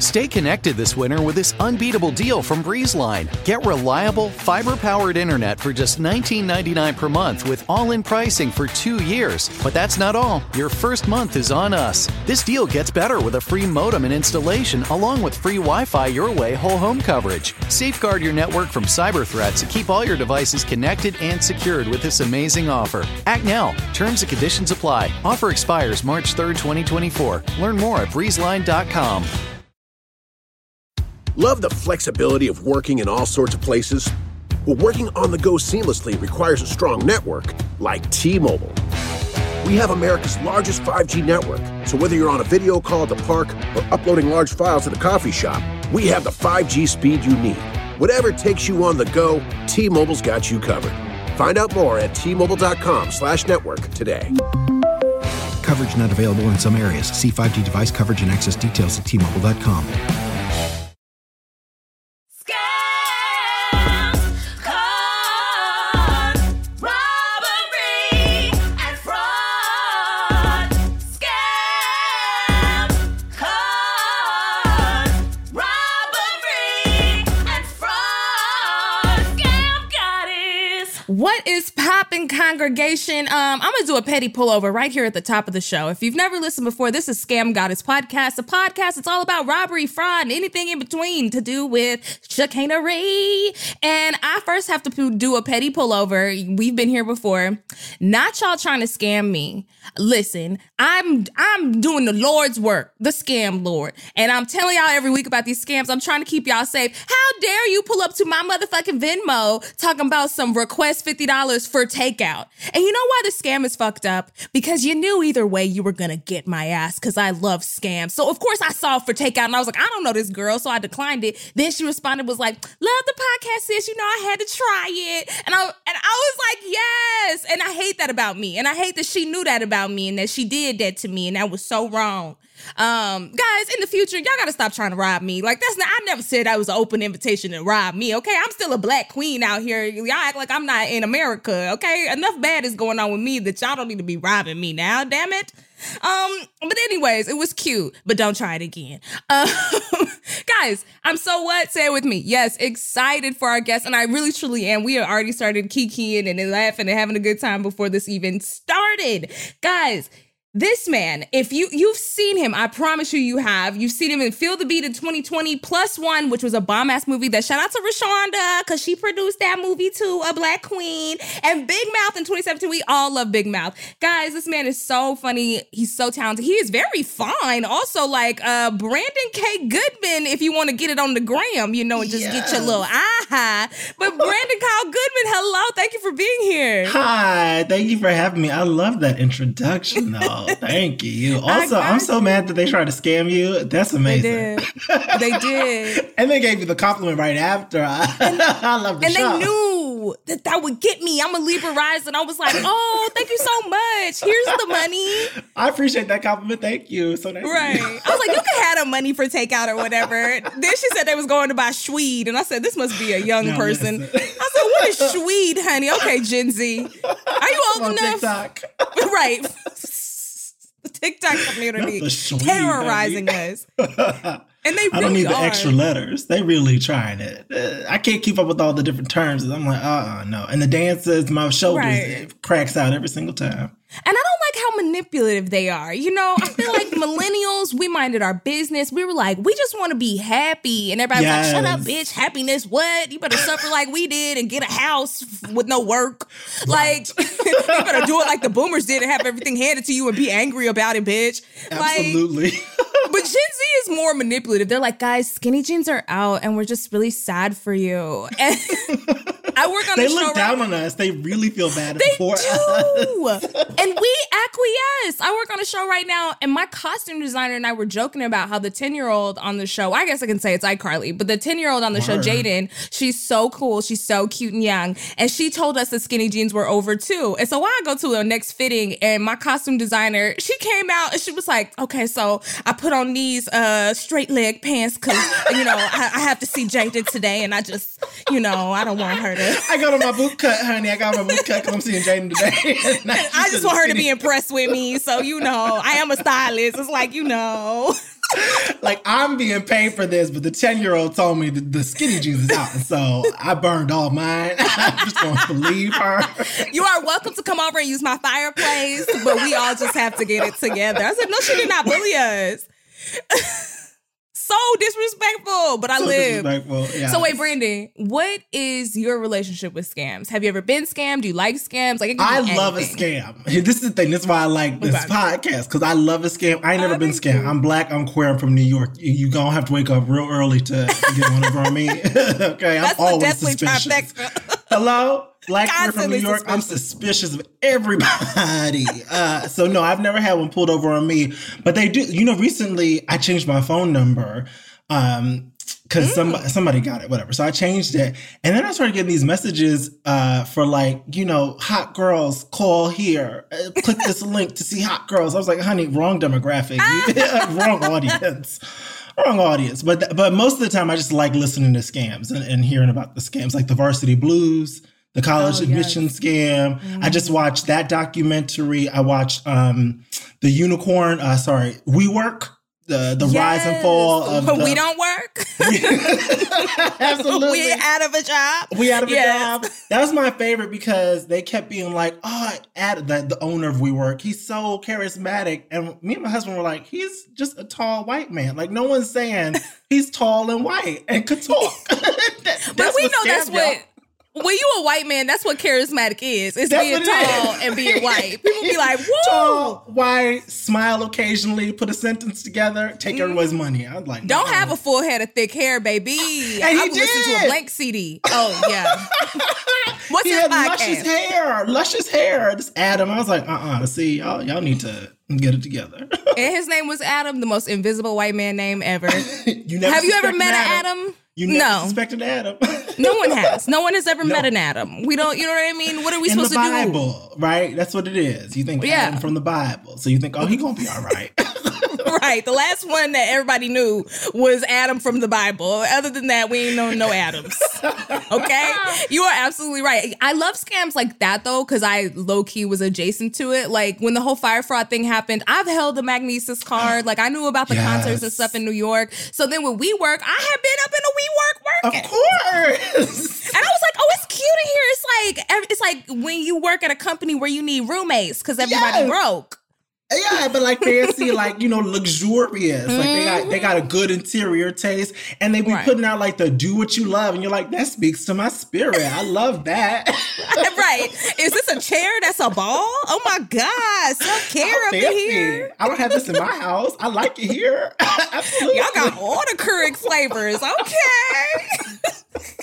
Stay connected this winter with this unbeatable deal from BreezeLine. Get reliable, fiber-powered internet for just $19.99 per month with all-in pricing for 2 years. But that's not all. Your first month is on us. This deal gets better with a free modem and installation, along with free Wi-Fi your way whole home coverage. Safeguard your network from cyber threats and keep all your devices connected and secured with this amazing offer. Act now. Terms and conditions apply. Offer expires March 3rd, 2024. Learn more at breezeline.com. Love the flexibility of working in all sorts of places? Well, working on the go seamlessly requires a strong network like T-Mobile. We have America's largest 5G network, so whether you're on a video call at the park or uploading large files at a coffee shop, we have the 5G speed you need. Whatever takes you on the go, T-Mobile's got you covered. Find out more at T-Mobile.com/network today. Coverage not available in some areas. See 5G device coverage and access details at T-Mobile.com. What is poppin', congregation? I'm going to do a petty pullover right here at the top of the show. If you've never listened before, this is Scam Goddess Podcast. A podcast, it's all about robbery, fraud, and anything in between to do with chicanery. And I first have to do a petty pullover. We've been here before. Not y'all trying to scam me. Listen, I'm doing the Lord's work, the scam Lord. And I'm telling y'all every week about these scams. I'm trying to keep y'all safe. How dare you pull up to my motherfucking Venmo talking about some request $50 for takeout. And you know why the scam is fucked up? Because you knew either way you were gonna get my ass, because I love scams. So of course I saw for takeout and I was like, I don't know this girl, so I declined it. Then she responded, was like, love the podcast, sis. You know, I had to try it. And I was like, yes. And I hate that about me. And I hate that she knew that about me and that she did that to me. And that was so wrong. Guys, in the future, y'all gotta stop trying to rob me. Like, I never said that was an open invitation to rob me, okay? I'm still a black queen out here. Y'all act like I'm not in America, okay? Enough bad is going on with me that y'all don't need to be robbing me now, damn it. But anyways, it was cute, but don't try it again. Guys, I'm so what? Say it with me. Yes, excited for our guests, and I really truly am. We have already started kikiing and laughing and having a good time before this even started. Guys, this man, if you've seen him, I promise you have. You've seen him in Feel the Beat in 2020, +1, which was a bomb-ass movie that shout out to Rashonda, because she produced that movie too, a black queen. And Big Mouth in 2017, we all love Big Mouth. Guys, this man is so funny. He's so talented. He is very fine. Also, like Brandon K. Goodman, if you want to get it on the gram, you know, and just get your little aha. But Brandon Kyle Goodman, hello. Thank you for being here. Hi. Thank you for having me. I love that introduction, though. Thank you. Also, I'm so mad that they tried to scam you. That's amazing. They did. And they gave you the compliment right after. I love the show. And they knew that would get me. I'm a Libra rising. I was like, oh, thank you so much. Here's the money. I appreciate that compliment. Thank you. So nice. Right. I was like, you can have the money for takeout or whatever. Then she said they was going to buy Schweed. And I said, this must be a young person. Listen. I said, what is Schweed, honey? Okay, Gen Z. Are you old enough? TikTok. Right. The TikTok community terrorizing us. And they really I don't need the are. extra letters. They really trying it. I can't keep up with all the different terms. I'm like, no. And the dances, my shoulders, it cracks out every single time. And I don't like how manipulative they are. You know, I feel like millennials, we minded our business. We were like, we just want to be happy. And everybody's like, shut up, bitch. Happiness, what? You better suffer like we did and get a house with no work. Like, you better do it like the boomers did and have everything handed to you and be angry about it, bitch. Absolutely. But Gen Z is more manipulative. They're like, guys, skinny jeans are out and we're just really sad for you. And I work on they the show. They look down on us. They really feel bad for us. And we acquiesce. I work on a show right now, and my costume designer and I were joking about how the 10-year-old on the show, I guess I can say it's iCarly, but the 10-year-old on the show, Jaden, she's so cool. She's so cute and young. And she told us that skinny jeans were over too. And so I go to a next fitting, and my costume designer, she came out and she was like, okay, so I put on these straight leg pants because, you know, I have to see Jaden today, and I just, you know, I don't want her to. I got on my boot cut, honey. I got my boot cut because I'm seeing Jaden today. I just want her to be impressed with me. So, you know, I am a stylist. It's like, you know. Like, I'm being paid for this, but the 10-year-old told me the skinny jeans is out. And so I burned all mine. I'm just going to believe her. You are welcome to come over and use my fireplace, but we all just have to get it together. I said, no, she did not bully us. So disrespectful, but I live. Yeah. So wait, Brandon, what is your relationship with scams? Have you ever been scammed? Do you like scams? Like, I love a scam. This is the thing. This is why I like this podcast, because I love a scam. I ain't never been scammed. I'm black. I'm queer. I'm from New York. You gonna have to wake up real early to get one over on me. Okay, I'm always suspicious. Hello? Black queer from New York, I'm suspicious of everybody. So no, I've never had one pulled over on me. But they do, recently I changed my phone number because somebody got it, whatever. So I changed it. And then I started getting these messages for like, hot girls, call here. Click this link to see hot girls. I was like, honey, wrong demographic. Wrong audience. Wrong audience. But most of the time I just like listening to scams and hearing about the scams, like the Varsity Blues. The college admission scam. Mm-hmm. I just watched that documentary. I watched the Unicorn. WeWork. The rise and fall of We don't work. Absolutely. We out of a job. We out of a job. That was my favorite because they kept being like, the owner of WeWork, he's so charismatic. And me and my husband were like, he's just a tall white man. Like, no one's saying he's tall and white and could talk. But we know that's what... When you a white man, that's what charismatic is. It's being tall and being white. People be like, whoa. Tall, white, smile occasionally, put a sentence together, take everyone's money. I'm like, don't have a full head of thick hair, baby. And I listen to a blank CD. Oh, yeah. What's his podcast? Luscious hair. This Adam. I was like, see, y'all need to get it together. And his name was Adam, the most invisible white man name ever. Have you ever met an Adam? You never suspected Adam. No one has. No one has ever met an Adam. We don't, you know what I mean? What are we supposed to do? In the Bible, right? That's what it is. You think Adam from the Bible. So you think, he gonna be all right. Right. The last one that everybody knew was Adam from the Bible. Other than that, we ain't known no Adams. Okay? You are absolutely right. I love scams like that, though, because I low-key was adjacent to it. Like, when the whole fire fraud thing happened, I've held the Magnesis card. Like, I knew about the concerts and stuff in New York. So then with WeWork, I had been up in a WeWork working. Of course. And I was like, it's cute in here. It's like when you work at a company where you need roommates because everybody broke. Yeah, but like fancy, like, luxurious. Like they got a good interior taste, and they be putting out like the do what you love, and you're like, that speaks to my spirit. I love that. Right. Is this a chair that's a ball? Oh my God. Self-care up in here. I don't have this in my house. I like it here. Absolutely. Y'all got all the Keurig flavors. Okay.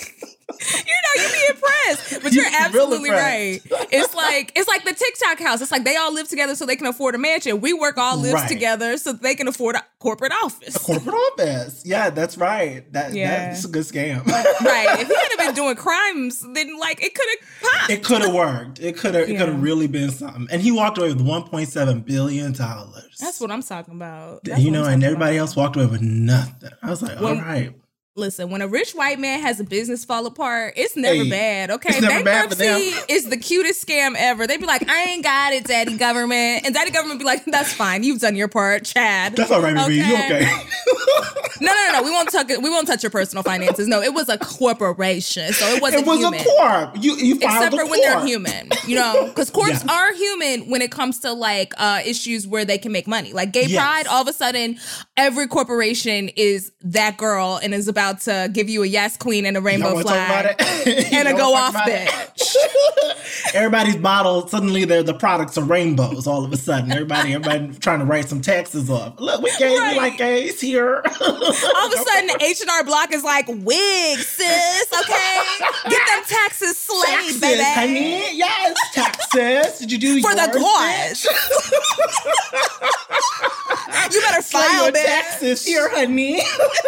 You be impressed, but you're absolutely right. It's like the TikTok house. It's like they all live together so they can afford a mansion. WeWork all lives together so they can afford a corporate office. A corporate office. Yeah, that's right. That's a good scam. Right. If he had been doing crimes, then it could have popped. It could have worked. It could have really been something. And he walked away with $1.7 billion. That's what I'm talking about. And everybody else walked away with nothing. I was like, all right. Listen, when a rich white man has a business fall apart, it's never bad, okay? It's never bad for them. Is the cutest scam ever. They be like, I ain't got it, Daddy Government. And Daddy Government be like, that's fine. You've done your part, Chad. That's all right, baby. You okay? No. We won't touch your personal finances. No, it was a corporation, so it wasn't human. It was a corp. You filed Except for when they're human, because corps are human when it comes to issues where they can make money. Like gay pride, all of a sudden, every corporation is that girl and is about to give you a yes queen and a rainbow flag and a go off bitch. Everybody's bottles, suddenly the products are rainbows all of a sudden. Everybody trying to write some taxes off. Look, we like gays here. All of a sudden, H&R Block is like, wig, sis, okay? Get them taxes slayed, baby. Honey. Yes, taxes. Did you do for the cause? You better file your taxes here, honey.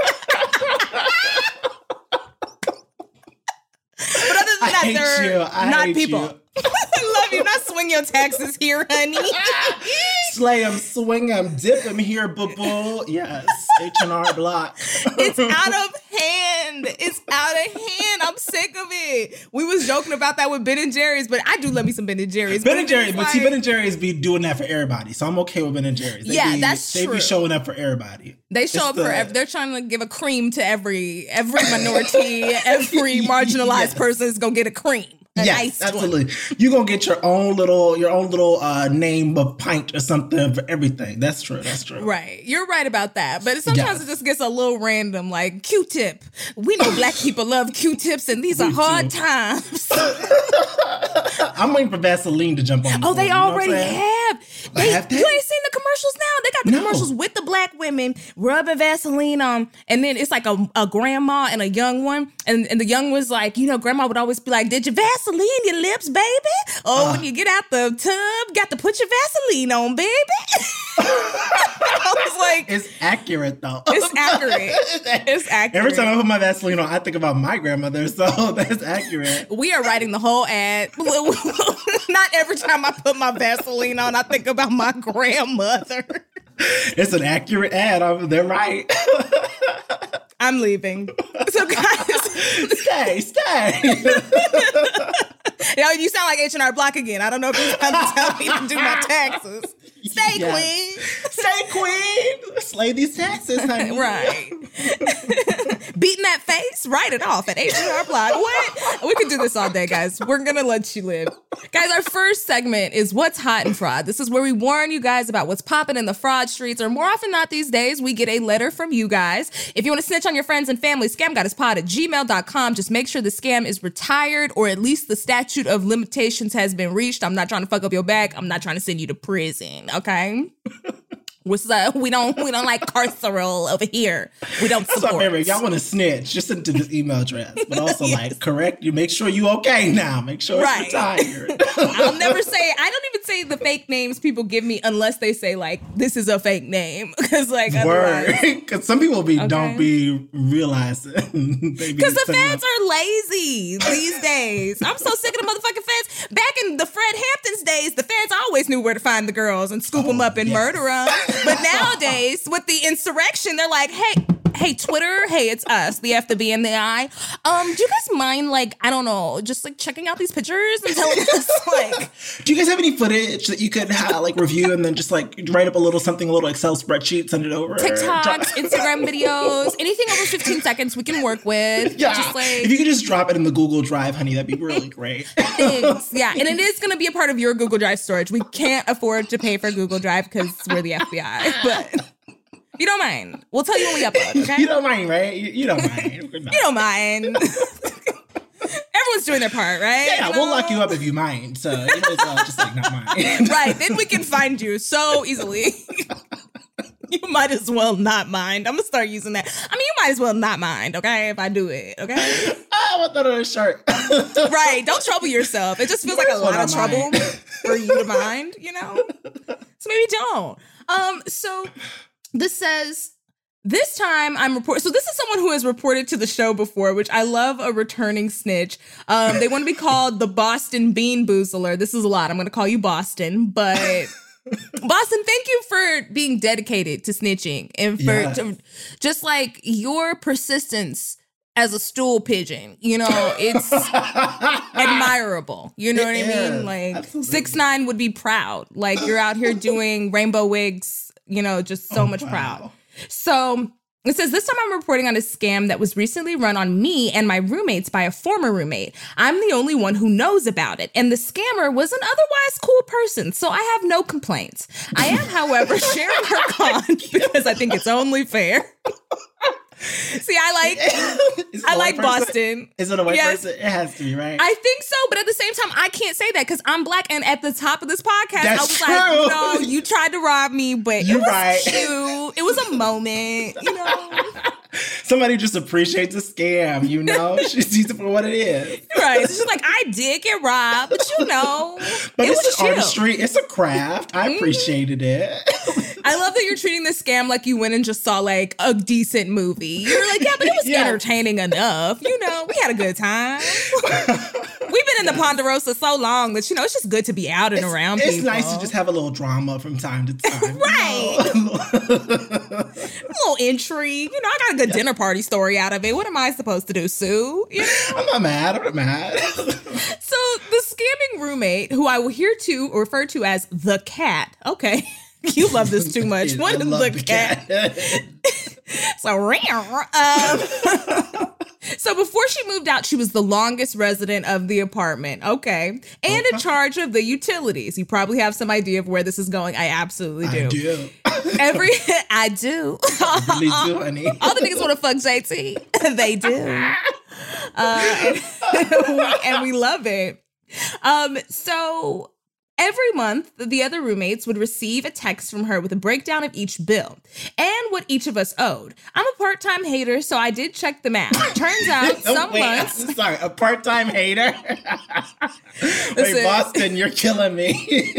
But other than that, they're not people. I love you. Not swing your taxes here, honey. Slay them, swing them, dip them here, boo-boo. Yes, H&R Block. It's out of hand. It's out of hand. I'm sick of it. We was joking about that with Ben & Jerry's, but I do love me some Ben & Jerry's. Ben & Jerry's, but see, Ben & Jerry's be doing that for everybody, so I'm okay with Ben & Jerry's. That's true. They be showing up for everybody. They show up for they're trying to give a cream to every minority, every marginalized person is gonna get a cream. Yes, absolutely. You're gonna get your own little name of pint or something for everything. That's true. Right. You're right about that. But sometimes it just gets a little random, like Q-tip. We know Black people love Q-tips, and these are hard times. I'm waiting for Vaseline to jump on. They already have. You ain't seen the commercials now? They got the commercials with the Black women rubbing Vaseline on, and then it's like a grandma and a young one, and the young one's like, grandma would always be like, "Did you Vaseline your lips, baby? When you get out the tub, got to put your Vaseline on, baby." I was like, it's accurate though. It's accurate. It's accurate. Every time I put my Vaseline on, I think about my grandmother, so that's accurate. We are writing the whole ad. Not every time I put my Vaseline on, I think about my grandmother. It's an accurate ad. They're right. I'm leaving. So guys, stay. Yo, you sound like H&R Block again. I don't know if you're trying to tell me to do my taxes. Stay, queen. Stay, queen. Slay these taxes, honey. Right. Beating that face, write it off at H&R Block. What? We could do this all day, guys. We're going to let you live. Guys, our first segment is What's Hot in Fraud. This is where we warn you guys about what's popping in the fraud streets, or more often not these days, we get a letter from you guys. If you want to snitch on your friends and family, scamgoddesspod@gmail.com. Just make sure the scam is retired, or at least the statute of limitations has been reached. I'm not trying to fuck up your back. I'm not trying to send you to prison, okay? We don't like carceral over here. We don't support. So, baby, y'all want to snitch, just send it to this email address. But also, correct you. Make sure you okay now. Make sure it's retired. I don't even say the fake names people give me unless they say, this is a fake name. Because, Because some people don't be realizing. Because the feds are lazy these days. I'm so sick of the motherfucking feds. Back in the Fred Hampton's days, the feds always knew where to find the girls and scoop them up and murder them. But nowadays, with the insurrection, they're like, hey, Twitter, hey, it's us, the F, the B, and the I. Do you guys mind, I don't know, just, checking out these pictures and telling us, Do you guys have any footage that you could, review and then just, write up a little Excel spreadsheet, send it over? TikToks, Instagram videos, anything over 15 seconds we can work with. Yeah. If you could just drop it in the Google Drive, honey, that'd be really great. Thanks. Yeah, and it is going to be a part of your Google Drive storage. We can't afford to pay for Google Drive because we're the FBI, but... You don't mind. We'll tell you when we upload, okay? You don't mind, right? You don't mind. You don't mind. Everyone's doing their part, right? Yeah, we'll lock you up if you mind. So it's just not mind. Right, then we can find you so easily. You might as well not mind. I'm going to start using that. I mean, you might as well not mind, okay, if I do it, okay? I want that on a shirt. Right, don't trouble yourself. It just feels like a lot of trouble for you to mind, So maybe don't. So... This says, this time I'm reporting. So this is someone who has reported to the show before, which I love a returning snitch. They want to be called the Boston Bean Boozler. This is a lot. I'm going to call you Boston, but Boston, thank you for being dedicated to snitching and for just your persistence as a stool pigeon. It's admirable. You know what I mean? 6ix9ine would be proud. You're out here doing rainbow wigs. Just so much proud. So it says, this time I'm reporting on a scam that was recently run on me and my roommates by a former roommate. I'm the only one who knows about it. And the scammer was an otherwise cool person, so I have no complaints. I am, however, sharing her con because I think it's only fair. See, I like Boston. Is it a white person? It has to be, right? I think so, but at the same time, I can't say that because I'm Black, and at the top of this podcast, I was true. You tried to rob me, but it was cute. It was a moment, Somebody just appreciates a scam, She sees it for what it is. Right. So she's like, I did get robbed, but But it's an artistry. It's a craft. I appreciated it. I love that you're treating this scam like you went and just saw a decent movie. You're like, yeah, but it was entertaining enough. We had a good time. We've been in the Ponderosa so long that, it's just good to be out and around people. It's nice to just have a little drama from time to time. Right. A little intrigue. I got a good dinner party story out of it. What am I supposed to do, Sue? I'm not mad. So the scamming roommate, who I will refer to as the cat. Okay. You love this too much. What is the cat? So, so before she moved out, she was the longest resident of the apartment. Okay. And in charge of the utilities. You probably have some idea of where this is going. I absolutely do. I do. I really do, honey. All the niggas want to fuck JT. They do. And we love it. So every month, the other roommates would receive a text from her with a breakdown of each bill and what each of us owed. I'm a part-time hater, so I did check the math. Turns out months... I'm sorry, a part-time hater? Wait, Boston, you're killing me.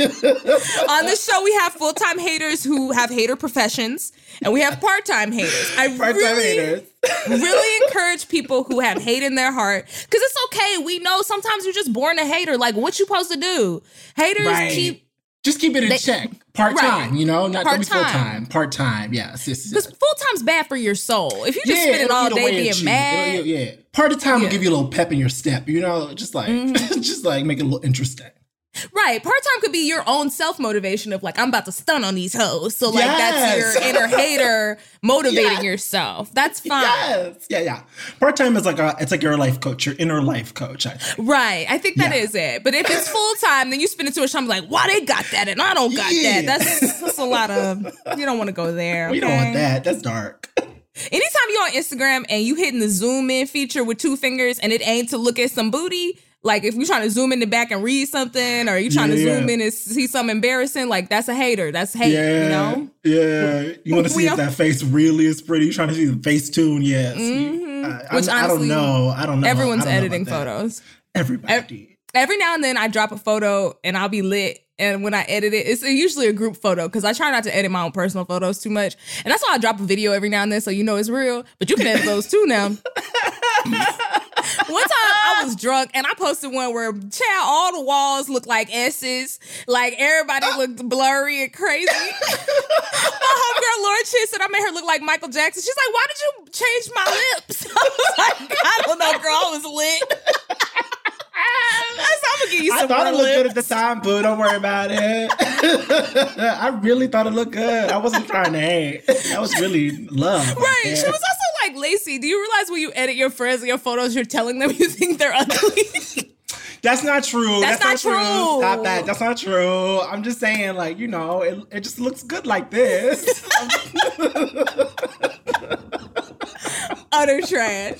On this show, we have full-time haters who have hater professions, and we have part-time haters. Haters. Really encourage people who have hate in their heart, because it's okay. We know sometimes you're just born a hater. Like, what you supposed to do? Haters just keep it in check. Part-time, not gonna be full-time. Part-time, yes. Because full-time's bad for your soul. If you just spend it all day being mad. Part of time will give you a little pep in your step, just like just like make it a little interesting. Right. Part-time could be your own self-motivation of like, I'm about to stun on these hoes. So like that's your inner hater motivating yourself. That's fine. Yes. Yeah. Part-time is it's like your life coach, your inner life coach, I think. Right. I think that is it. But if it's full-time, then you spend it too much time like, why they got that and I don't got that. That's a lot of, you don't want to go there. Okay? We don't want that. That's dark. Anytime you're on Instagram and you hitting the zoom in feature with 2 fingers and it ain't to look at some booty, like if you're trying to zoom in the back and read something, or you're trying to zoom in and see something embarrassing, like that's a hater. That's hate, Yeah. You want to see if that face really is pretty. You're trying to see the Facetune, yes. Which honestly, I don't know. Everyone's editing photos. Everybody. Every now and then I drop a photo and I'll be lit. And when I edit it, it's usually a group photo because I try not to edit my own personal photos too much. And that's why I drop a video every now and then so it's real. But you can edit those too now. One time I was drunk and I posted one where, all the walls looked like S's. Like everybody looked blurry and crazy. My homegirl Laura Chit said I made her look like Michael Jackson. She's like, why did you change my lips? I was like, I don't know, girl. I was lit. I'm gonna give you some. I thought it looked good at the time, boo. Don't worry about it. I really thought it looked good. I wasn't trying to hate. That was really love. Right. She was also like, Lacey, do you realize when you edit your friends and your photos, you're telling them you think they're ugly? That's not true. That's not true. Stop that. That's not true. I'm just saying, like, it just looks good like this. Utter trash.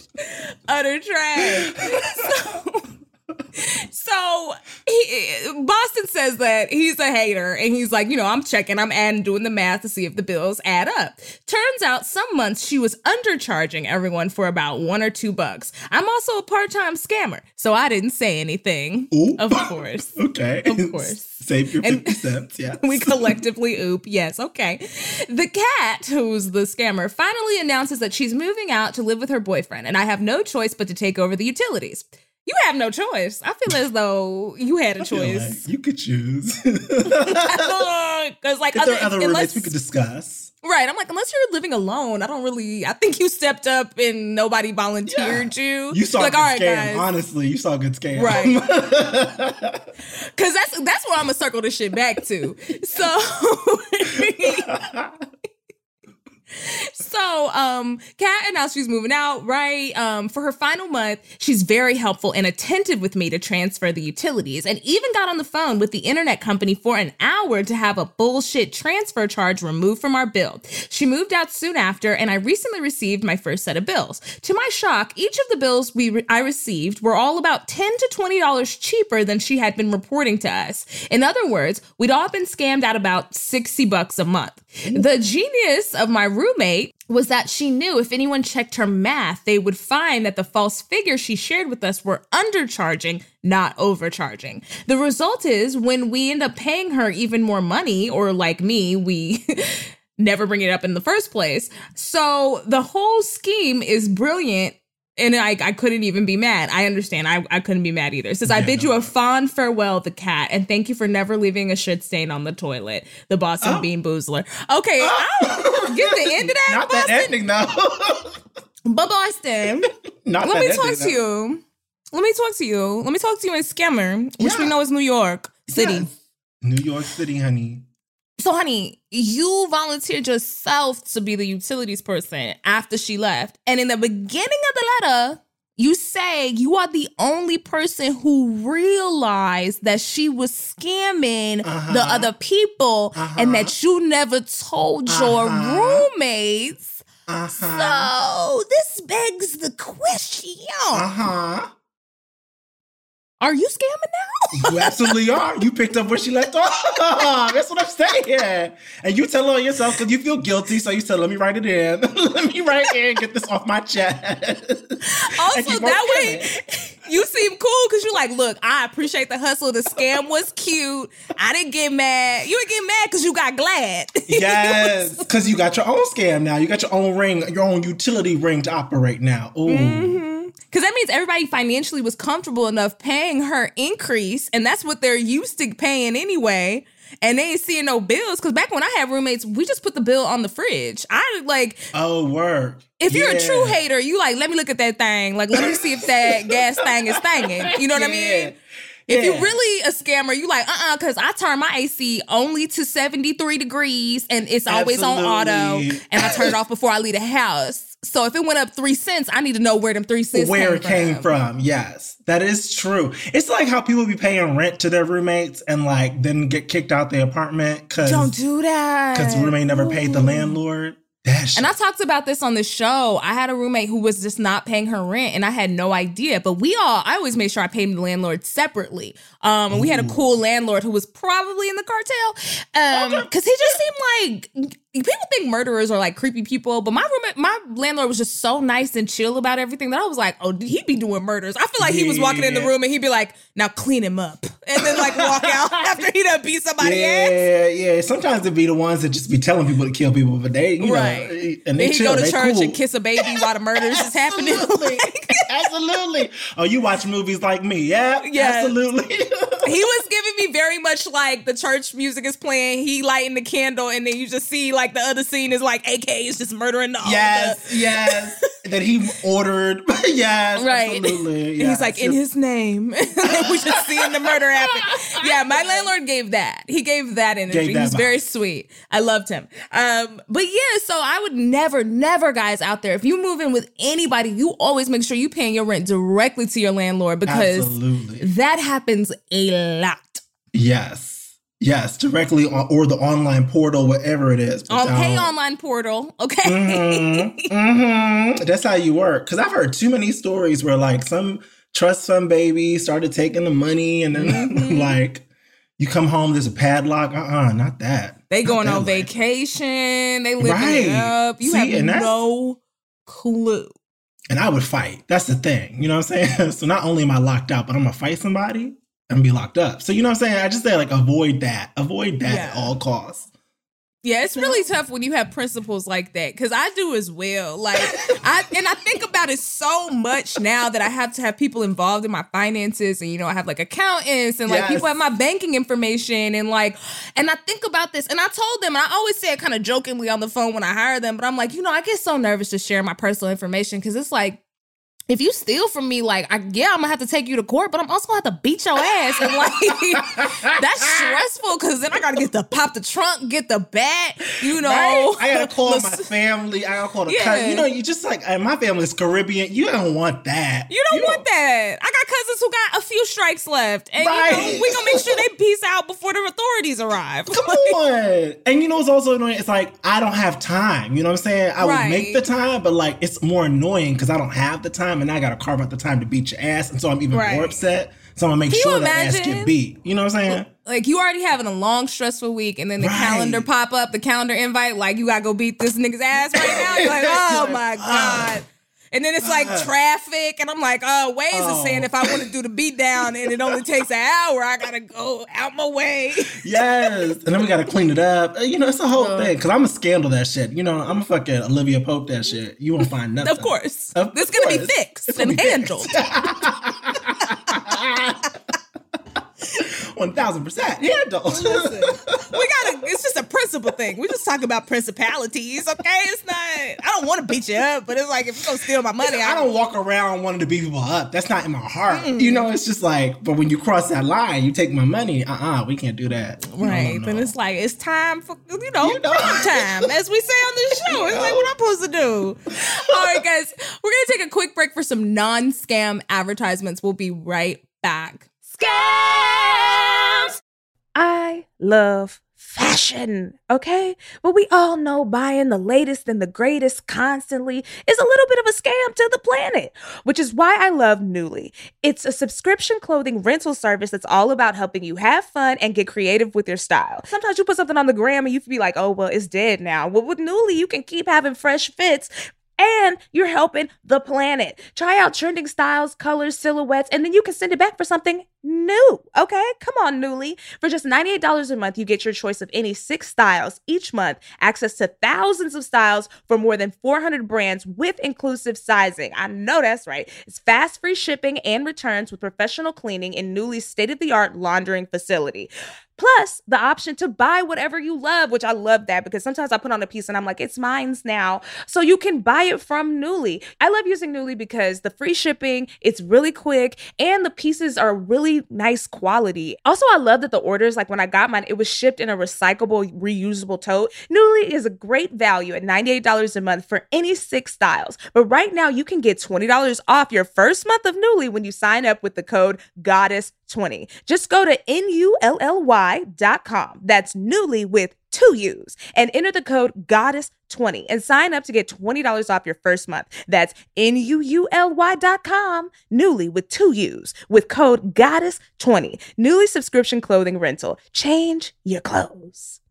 So Boston says that he's a hater and he's like, I'm checking, I'm adding, doing the math to see if the bills add up. Turns out some months she was undercharging everyone for about $1 or $2. I'm also a part-time scammer, so I didn't say anything. Ooh. Of course. Okay. Of course. Save your 50 cents, yeah. We collectively oop. Yes, okay. The cat, who's the scammer, finally announces that she's moving out to live with her boyfriend, and I have no choice but to take over the utilities. You have no choice. I feel as though you had a choice. Like you could choose. Because like, if there are other roommates we could discuss. Right. I'm like, unless you're living alone, I think you stepped up and nobody volunteered you. You saw like, a good all right, scam. guys. Honestly, you saw a good scam. Right. Because that's where I'm going to circle this shit back to. So, Kat announced she's moving out, right? For her final month, she's very helpful and attentive with me to transfer the utilities, and even got on the phone with the internet company for an hour to have a bullshit transfer charge removed from our bill. She moved out soon after, and I recently received my first set of bills. To my shock, each of the bills I received were all about $10 to $20 cheaper than she had been reporting to us. In other words, we'd all been scammed out about $60 a month. The genius of my roommate was that she knew if anyone checked her math, they would find that the false figures she shared with us were undercharging, not overcharging. The result is when we end up paying her even more money, or like me, we never bring it up in the first place. So the whole scheme is brilliant And I couldn't even be mad. I understand. I couldn't be mad either. It says, I bid you a fond farewell, the cat, and thank you for never leaving a shit stain on the toilet. The Boston Bean Boozler. Okay, I'll get the end of that. Not Boston. that ending, though. But Boston, let me talk to you. Let me talk to you. Let me talk to you in Scammer, which we know is New York City. Yes. New York City, honey. So, honey, you volunteered yourself to be the utilities person after she left. And in the beginning of the letter, you say you are the only person who realized that she was scamming the other people and that you never told your roommates. So this begs the question. Are you scamming now? You absolutely are. You picked up where she left off. That's what I'm saying. And you tell on yourself because you feel guilty. So you said, let me write it in. Let me write it in and get this off my chest. Also, that way you seem cool because you're like, look, I appreciate the hustle. The scam was cute. I didn't get mad. You didn't get mad because you got glad. Yes, because you got your own scam now. You got your own ring, your own utility ring to operate now. Ooh. Because that means everybody financially was comfortable enough paying her increase, and that's what they're used to paying anyway. And they ain't seeing no bills. Because back when I had roommates, we just put the bill on the fridge. Word. If you're a true hater, you like, let me look at that thing. Like, let me see if that gas thing is thanging. You know what I mean? If you're really a scammer, you like, because I turn my AC only to 73 degrees and it's always on auto, and I turn it off before I leave the house. So if it went up 3 cents, I need to know where them 3 cents came from. Yes, that is true. It's like how people be paying rent to their roommates and like then get kicked out their apartment because don't do that because the roommate never paid the landlord. And I talked about this on the show. I had a roommate who was just not paying her rent and I had no idea. But I always made sure I paid the landlord separately. And we had a cool landlord who was probably in the cartel. Because he just seemed like, people think murderers are like creepy people. But my landlord was just so nice and chill about everything that I was like, oh, he'd be doing murders. I feel like he was walking in the room and he'd be like, now clean him up. And then like walk out after he done beat somebody ass. Yeah. Sometimes it'd be the ones that just be telling people to kill people, but they, you know, and they chill. He'd go to church and kiss a baby while the murders is happening. Absolutely. Oh, you watch movies like me. Yeah. Absolutely. He was giving me very much like the church music is playing, he lighting the candle, and then you just see like the other scene is like AK is just murdering the Yes. That he ordered. Yes. Right. Absolutely. Yes. And he's like, in his name. We just seeing the murder happen. Yeah, my landlord gave that. He gave that energy. He was very sweet. I loved him. But yeah, so I would never, guys out there, if you move in with anybody, you always make sure you paying your rent directly to your landlord because that happens a lot. Yes, directly or the online portal, whatever it is. Pay online portal, okay? That's how you work. Because I've heard too many stories where like some trust fund baby started taking the money and then like you come home, there's a padlock. Not that. They going on vacation. They living it up. You have no clue. And I would fight. That's the thing. You know what I'm saying? So not only am I locked out, but I'm going to fight somebody and be locked up. So you know what I'm saying? I just say like avoid that at all costs. Yeah, it's really tough when you have principles like that because I do as well. Like, I think about it so much now that I have to have people involved in my finances, and I have like accountants and like people have my banking information and I think about this, and I told them, and I always say it kind of jokingly on the phone when I hire them, but I'm like, I get so nervous to share my personal information because it's like, if you steal from me, I'm gonna have to take you to court, but I'm also gonna have to beat your ass. And that's stressful because then I gotta get to pop the trunk, get the bat, Right? I gotta call my family. I gotta call the cousin. You just like, my family's Caribbean. You don't want that. You don't want that. I got cousins who got a few strikes left. And we gonna make sure they peace out before the authorities arrive. Come on. And what's also annoying? It's like, I don't have time. You know what I'm saying? I would make the time, but it's more annoying because I don't have the time. And I got to carve out the time to beat your ass. And so I'm even more upset. So I'm going to make sure that ass get beat. You know what I'm saying? Like, you already having a long, stressful week, and then the calendar pop up, the calendar invite, like, you got to go beat this nigga's ass right now. You're like, oh, my God. And then it's like traffic. And I'm like, Waze is saying if I want to do the beat down and it only takes an hour, I got to go out my way. Yes. And then we got to clean it up. It's a whole thing. Because I'm going to scandal that shit. I'm going to fucking Olivia Pope that shit. You won't find nothing. Of course. It's going to be fixed and handled. 1,000% handled. Listen, it's just a principle thing. We just talk about principalities, okay? It's not, I don't want to beat you up, but it's like, if you're going to steal my money. I don't walk around wanting to beat people up. That's not in my heart. It's just like, but when you cross that line, you take my money, we can't do that. Right. No. Then it's like, it's time for, time, as we say on this show. It's like, what I'm supposed to do? All right, guys, we're going to take a quick break for some non-scam advertisements. We'll be right back. Scams! I love fashion, okay? But we all know buying the latest and the greatest constantly is a little bit of a scam to the planet, which is why I love Nuuly. It's a subscription clothing rental service that's all about helping you have fun and get creative with your style. Sometimes you put something on the gram and you can be like, oh, well, it's dead now. Well, with Nuuly, you can keep having fresh fits and you're helping the planet. Try out trending styles, colors, silhouettes, and then you can send it back for something new, okay? Come on, Nuuly. For just $98 a month, you get your choice of any 6 styles each month, access to thousands of styles for more than 400 brands with inclusive sizing. I know that's right. It's fast, free shipping and returns with professional cleaning in Nuuly's state-of-the-art laundering facility. Plus, the option to buy whatever you love, which I love that because sometimes I put on a piece and I'm like, it's mine's now. So you can buy it from Nuuly. I love using Nuuly because the free shipping, it's really quick, and the pieces are really nice quality. Also, I love that the orders, like when I got mine, it was shipped in a recyclable, reusable tote. Nuuly is a great value at $98 a month for any 6 styles. But right now, you can get $20 off your first month of Nuuly when you sign up with the code GODDESS20. Just go to NULLY.com. That's Nuuly with 2 U's and enter the code GODDESS20 and sign up to get $20 off your first month. That's NUULY.com, Nuuly with 2 U's with code GODDESS20. Nuuly subscription clothing rental. Change your clothes.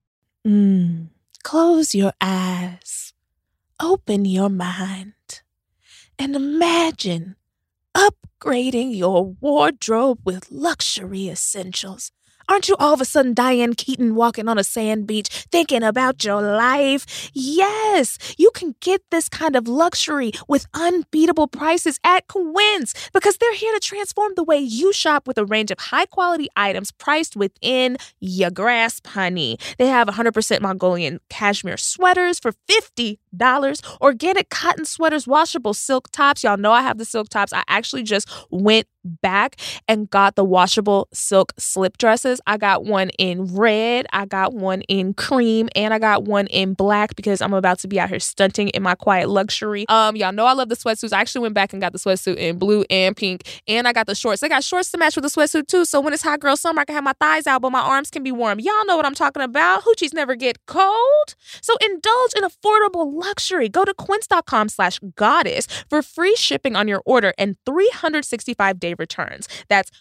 Close your eyes. Open your mind. And imagine upgrading your wardrobe with luxury essentials. Aren't you all of a sudden Diane Keaton walking on a sand beach thinking about your life? Yes, you can get this kind of luxury with unbeatable prices at Quince because they're here to transform the way you shop with a range of high-quality items priced within your grasp, honey. They have 100% Mongolian cashmere sweaters for $50, organic cotton sweaters, washable silk tops. Y'all know I have the silk tops. I actually just went back and got the washable silk slip dresses. I got one in red, I got one in cream, and I got one in black because I'm about to be out here stunting in my quiet luxury. Y'all know I love the sweatsuits. I actually went back and got the sweatsuit in blue and pink, and I got the shorts. They got shorts to match with the sweatsuit too, so when it's hot girl summer, I can have my thighs out, but my arms can be warm. Y'all know what I'm talking about. Hoochies never get cold. So indulge in affordable luxury. Go to quince.com/goddess for free shipping on your order and 365-day returns. That's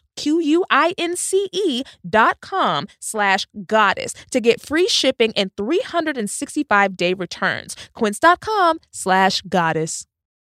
QUINCE.com/goddess to get free shipping and 365-day returns. Quince.com/goddess.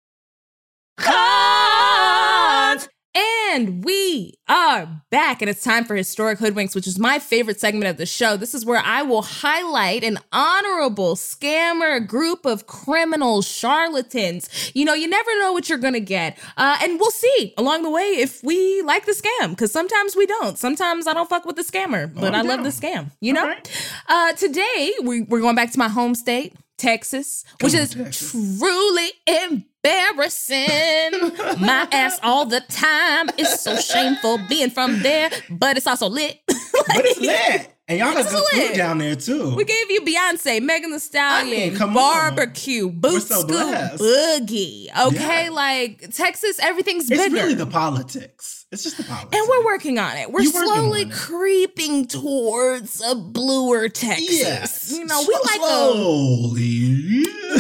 And we are back, and it's time for Historic Hoodwinks, which is my favorite segment of the show. This is where I will highlight an honorable scammer, group of criminals, charlatans. You never know what you're going to get. And we'll see along the way if we like the scam, because sometimes we don't. Sometimes I don't fuck with the scammer, but I love the scam, Right. Today, we're going back to my home state, Texas, which is truly embarrassing. My ass all the time. It's so shameful being from there, but it's also lit. But it's lit. And y'all got good food down there, too. We gave you Beyonce, Megan Thee Stallion, barbecue, Boot Scoop, Boogie. Okay, like Texas, everything's bigger. It's really the politics. It's just the politics. And we're working on it. We're slowly creeping towards a bluer Texas. Yes. We like slowly.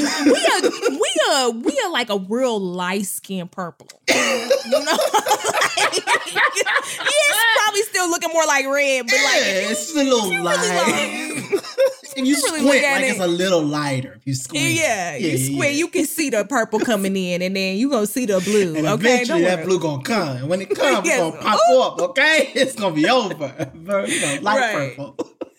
We are like a real light-skinned purple. It's probably still looking more like red, but like it's a little light. if you squint, like it's a little lighter. If you squint, you squint, you can see the purple coming in, and then you gonna see the blue. And okay, eventually that blue gonna come, and when it comes, it's gonna pop up. Okay, it's gonna be over. Light purple.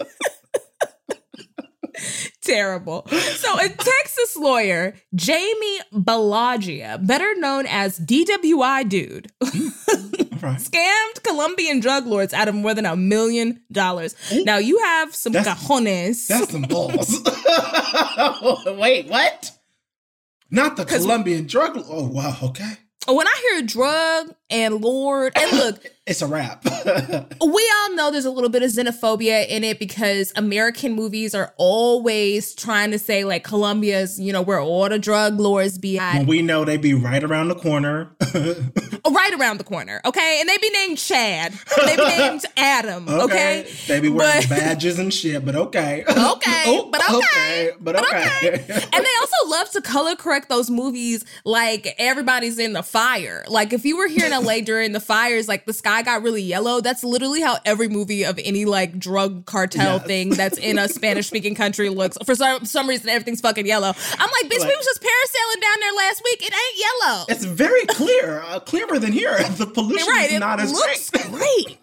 Terrible. So a Texas lawyer, Jamie Bellagio, better known as DWI Dude, scammed Colombian drug lords out of more than $1 million. Now you have some cojones. That's some balls. Wait, what? Not the Colombian drug. Oh, wow. Okay. When I hear drug and lord, and look, it's a wrap. We all know there's a little bit of xenophobia in it because American movies are always trying to say like Colombia's, where all the drug lords be at. When we know they be right around the corner. Right around the corner, okay? And they be named Chad. They be named Adam, okay? They be wearing badges and shit, but okay. But okay. And they also love to color correct those movies like everybody's in the fire. Like if you were here in LA during the fires, like the sky got really yellow. That's literally how every movie of any like drug cartel thing that's in a Spanish speaking country looks. For some reason, everything's fucking yellow. I'm like, bitch, we was just parasailing down there last week. It ain't yellow. It's very clear, clearer than here. The pollution is not as great.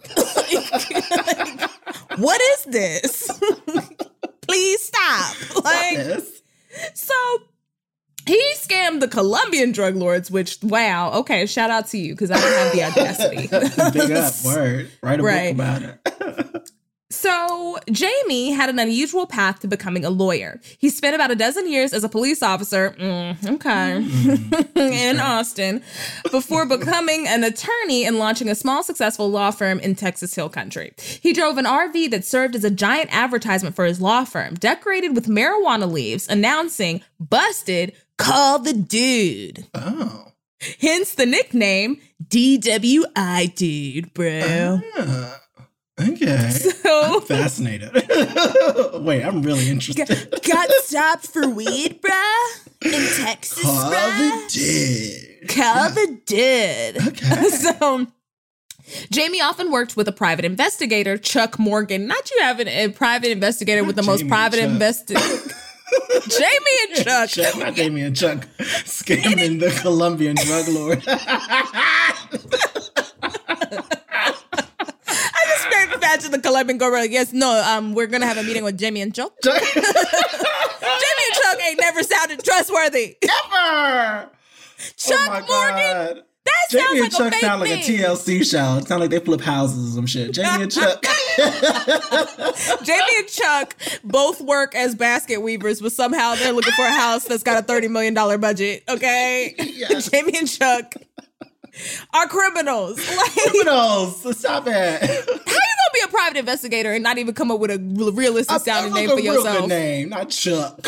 What is this? Please stop. So he scammed the Colombian drug lords, which, wow, okay, shout out to you, because I don't have the audacity. Big up, word. Write a book about it. So Jamie had an unusual path to becoming a lawyer. He spent about 12 years as a police officer, in Austin, before becoming an attorney and launching a small, successful law firm in Texas Hill Country. He drove an RV that served as a giant advertisement for his law firm, decorated with marijuana leaves, announcing, "Busted, call the dude." Oh. Hence the nickname DWI Dude, bro. Okay. So, I'm fascinated. Wait, I'm really interested. Got stopped for weed, bruh? In Texas, Call bruh? the dude. Call the dude. Okay. So, Jamie often worked with a private investigator, Chuck Morgan. Not you having a private investigator with the most private investigator. Jamie and Chuck. Not Jamie and Chuck. Scamming the Colombian drug lord. Imagine the Colombian go like, yes, no, we're gonna have a meeting with Jamie and Chuck. Jamie and Chuck ain't never sounded trustworthy. Ever. Chuck Morgan. That Jamie sounds and like Chuck a sound like a TLC show. It sounds like they flip houses or some shit. Jamie and Chuck. Jamie and Chuck both work as basket weavers, but somehow they're looking for a house that's got a $30 million budget. Okay, yes. Jamie and Chuck are criminals. Criminals. Stop it. How you gonna be a private investigator and not even come up with a realistic sounding name for yourself? A real good name, not Chuck.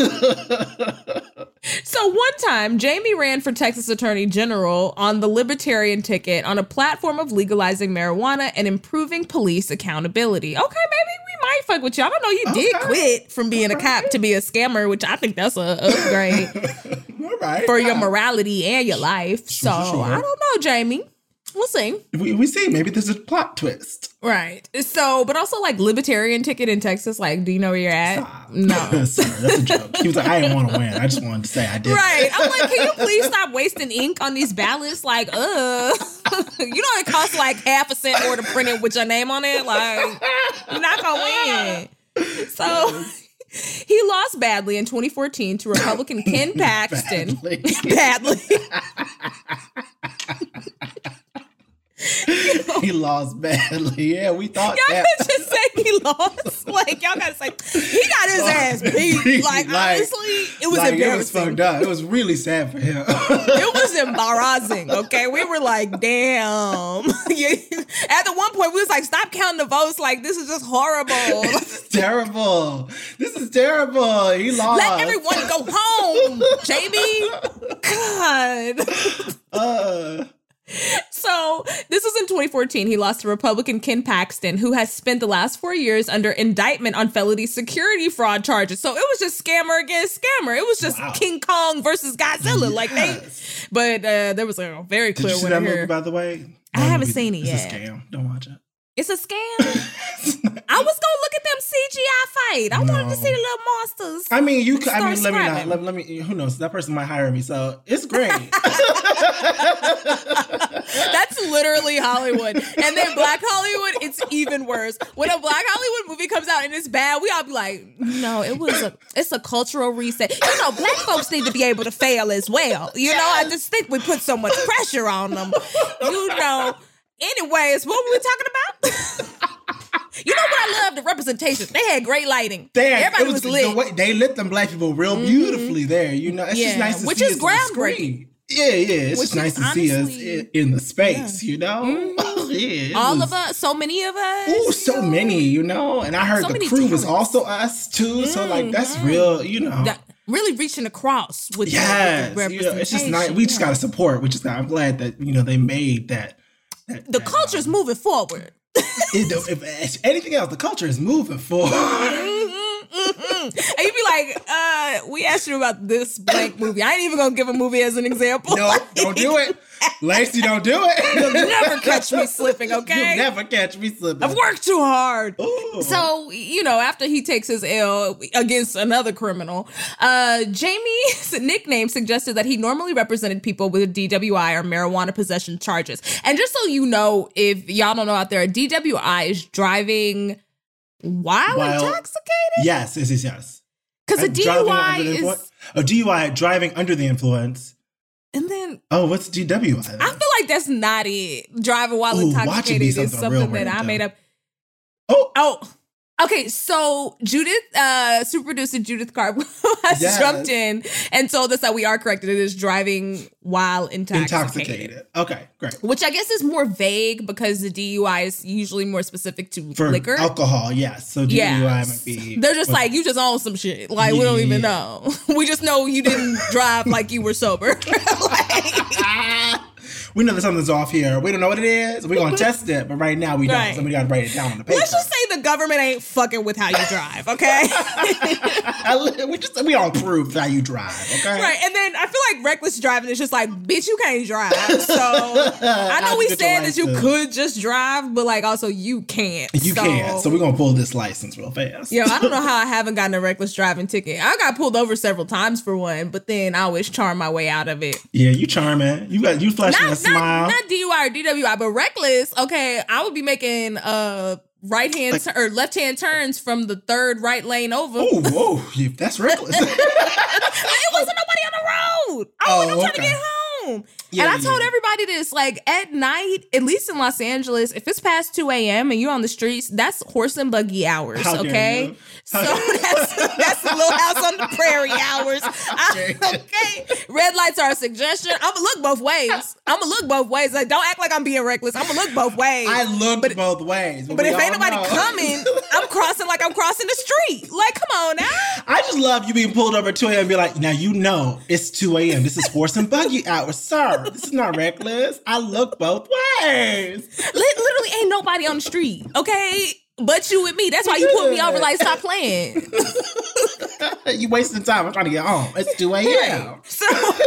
So one time, Jamie ran for Texas Attorney General on the Libertarian ticket on a platform of legalizing marijuana and improving police accountability. Okay, maybe we might fuck with you. I don't know. You did quit from being a cop to be a scammer, which I think that's a upgrade for your morality and your life. Sure. I don't know, Jamie. We'll see. We see. Maybe there's a plot twist. Right. So, but also like Libertarian ticket in Texas, like, do you know where you're at? Stop. No. Sorry, that's a joke. He was like, I didn't want to win. I just wanted to say I did. Right. I'm like, can you please stop wasting ink on these ballots? Like, you know, it costs like half a cent more to print it with your name on it. Like, you're not going to win. So he lost badly in 2014 to Republican Ken Paxton. Badly. He lost badly. Yeah, we thought y'all could just say he lost. Like, y'all gotta say he got his ass beat. Like, honestly, it was embarrassing. It was fucked up. It was really sad for him. It was embarrassing. Okay, we were like, damn. At the one point, we was like, stop counting the votes. Like, this is just horrible. This is terrible. This is terrible. He lost. Let everyone go home, Jamie. God. So this was in 2014. He lost to Republican Ken Paxton, who has spent the last 4 years under indictment on felony security fraud charges. So it was just scammer against scammer. It was just King Kong versus Godzilla. Yes. But there was a very clear winner here. Movie, by the way? I haven't seen it yet. It's a scam. Don't watch it. It's a scam. I was gonna look at them CGI fight. I wanted to see the little monsters. I mean, you could. I mean, let me. Who knows? That person might hire me, so it's great. That's literally Hollywood. And then Black Hollywood, it's even worse. When a Black Hollywood movie comes out and it's bad, we all be like, no, it's a cultural reset. You know, Black folks need to be able to fail as well. You know, I just think we put so much pressure on them. You know. Anyways, what were we talking about? You know what I love? The representation. They had great lighting. Everybody was lit. They lit them Black people real beautifully there. You know, it's just nice to which see is us groundbreaking. Yeah. It's just nice to see us in the space, you know? All of us, so many of us. Oh, so many, you know? And I heard the crew was also us, too. So, like, that's real, you know. Really reaching across with the representation. You know, it's just nice. We just got to support. I'm glad that, you know, they made that. The culture's moving forward. If anything else, the culture is moving forward. And you'd be like, we asked you about this blank movie. I ain't even gonna give a movie as an example. No, don't do it. Lacey, don't do it. You'll never catch me slipping, okay? You'll never catch me slipping. I've worked too hard. Ooh. So, you know, after he takes his L against another criminal, Jamie's nickname suggested that he normally represented people with DWI or marijuana possession charges. And just so you know, if y'all don't know out there, DWI is driving while intoxicated? Yes. Because a DUI is... A DUI, driving under the influence. And then... Oh, what's DWI? I feel like that's not it. Driving while intoxicated is something that I made up. Oh. Okay, so Judith, super producer Judith Carp has jumped in and told us that we are correct. It is driving while intoxicated. Okay, great. Which I guess is more vague because the DUI is usually more specific to for liquor. Alcohol, yes. So DUI might be... They're just like, you just own some shit. Like, we don't even know. We just know you didn't drive like you were sober. We know that something's off here. We don't know what it is. We're going to test it. But right now, we don't. Somebody got to write it down on the paper. Let's just say the government ain't fucking with how you drive, okay? we don't prove how you drive, okay? Right. And then I feel like reckless driving is just like, bitch, you can't drive. So I know we said that you could just drive, but like also you can't. You can't. So we're going to pull this license real fast. Yo, I don't know how I haven't gotten a reckless driving ticket. I got pulled over several times for one, but then I always charm my way out of it. Yeah, you charming. You flashing a smile. Not DUI or DWI, but reckless. Okay, I would be making or left-hand turns from the third right lane over. Oh, whoa, that's reckless. It wasn't nobody on the road. I'm trying to get home. Yeah, and I told everybody this, like, at night, at least in Los Angeles, if it's past 2 a.m. and you're on the streets, that's horse and buggy hours, okay? So that's the Little House on the Prairie hours. Okay? Red lights are a suggestion. I'm going to look both ways. Like, don't act like I'm being reckless. I'm going to look both ways. I looked both ways. But if ain't nobody coming, I'm crossing like I'm crossing the street. Like, come on now. I just love you being pulled over at 2 a.m. and be like, now you know it's 2 a.m. This is horse and buggy hours, sir. This is not reckless. I look both ways. Literally ain't nobody on the street, okay? But you and me. That's why you pulled me over like, stop playing. You wasting time. I'm trying to get home. It's 2 a.m. Right. So,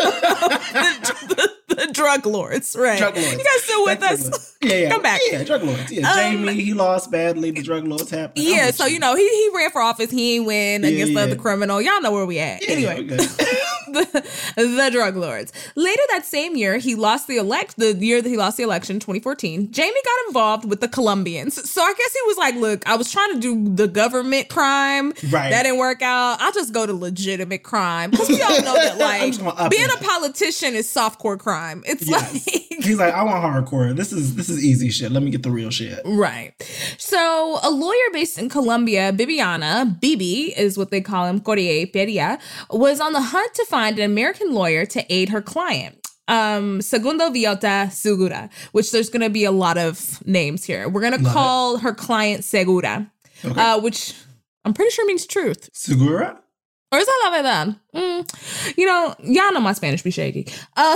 the drug lords, right? Drug lords. You guys still with us? Yeah. Come back. Yeah, drug lords. Yeah, Jamie, he lost badly. The drug lords happened. Yeah, so, you know, he ran for office. He ain't win against the other criminal. Y'all know where we at. Yeah, anyway. The drug lords. Later that same year, the year that he lost the election, 2014, Jamie got involved with the Colombians. So I guess he was like, look, I was trying to do the government crime. Right. That didn't work out. I'll just go to legitimate crime. Because we all know that, like, being a politician is softcore crime. It's like... He's like, I want hardcore. This is easy shit. Let me get the real shit. Right. So a lawyer based in Colombia, Bibi is what they call him, Correa Peria, was on the hunt to find an American lawyer to aid her client. Segundo Villota Segura, which there's going to be a lot of names here. We're going to call her client Segura, which I'm pretty sure means truth. Segura? Or is that la verdad? You know, y'all know my Spanish be shaky. Not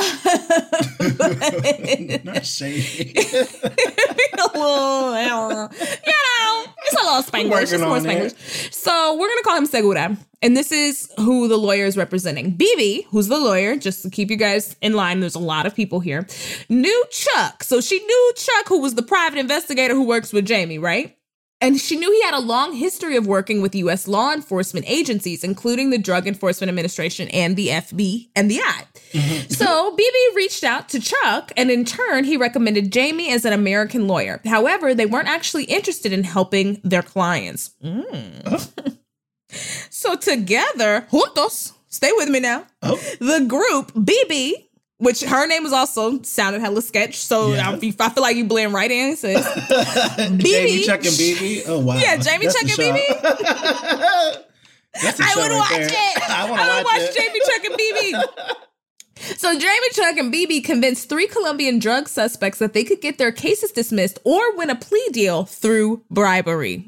shaky. A little, you know, it's a little Spanglish. Just more Spanglish. So we're going to call him Segura. And this is who the lawyer is representing. Bibi, who's the lawyer, just to keep you guys in line, there's a lot of people here, knew Chuck. So she knew Chuck, who was the private investigator who works with Jamie, right? And she knew he had a long history of working with U.S. law enforcement agencies, including the Drug Enforcement Administration and the FBI. Mm-hmm. So Bibi reached out to Chuck, and in turn, he recommended Jamie as an American lawyer. However, they weren't actually interested in helping their clients. So together, juntos, stay with me now, the group, Bibi, which her name was also sounded hella sketch, so I feel like you blend right in, sis. Jamie, Chuck, and Bibi. Oh, wow. Yeah, Jamie, Chuck, and Bibi. I would watch it. I want to watch Jamie, Chuck, and Bibi. So Jamie, Chuck, and Bibi convinced 3 Colombian drug suspects that they could get their cases dismissed or win a plea deal through bribery.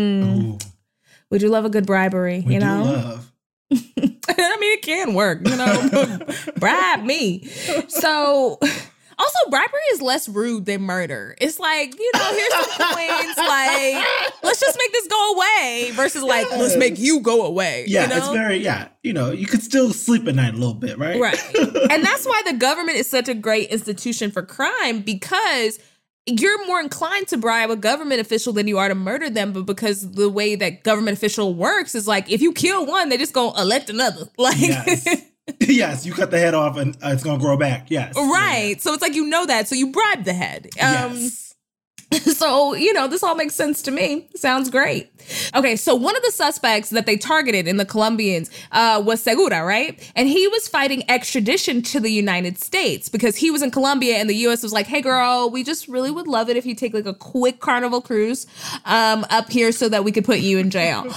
Would you love a good bribery? We do love. I mean, it can work, bribe me. So also bribery is less rude than murder. It's like, here's some coins, like, let's just make this go away versus like, let's make you go away. Yeah, it's very, you could still sleep at night a little bit, right? Right. And that's why the government is such a great institution for crime, because you're more inclined to bribe a government official than you are to murder them, but because the way that government official works is like, if you kill one, they just gonna elect another. Like, yes, you cut the head off and it's gonna grow back. Yes, right. Yeah. So it's like that, so you bribe the head. Yes. So, this all makes sense to me. Sounds great. Okay, so one of the suspects that they targeted in the Colombians was Segura, right? And he was fighting extradition to the United States because he was in Colombia and the U.S. was like, hey, girl, we just really would love it if you take like a quick Carnival cruise up here so that we could put you in jail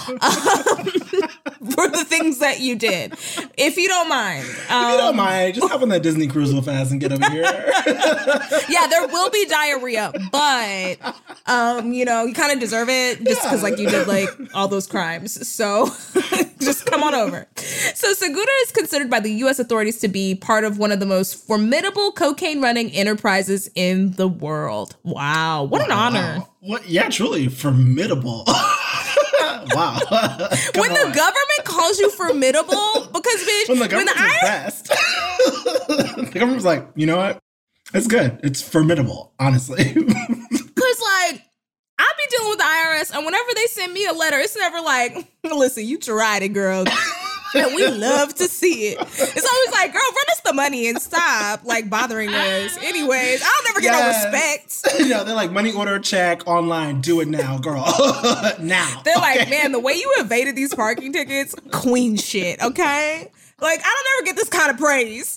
for the things that you did. If you don't mind. If you don't mind, just hop on that Disney cruise real fast and get over here. Yeah, there will be diarrhea, but you kind of deserve it just because like you did like all those crimes. So just come on over. So Segura is considered by the U.S. authorities to be part of one of the most formidable cocaine running enterprises in the world. Wow. What an honor. What? Yeah, truly formidable. Wow. When the government calls you formidable, because bitch, when the government is fast, the government's like, you know what? It's good. It's formidable, honestly. Because, like, I be dealing with the IRS, and whenever they send me a letter, it's never like, listen, you tried it, girl. And we love to see it. It's always like, girl, run us the money and stop, like, bothering us. Anyways, I'll never get no respect. They're like, money order check online. Do it now, girl. Now. They're like, man, the way you evaded these parking tickets, queen shit, okay? Like, I don't ever get this kind of praise.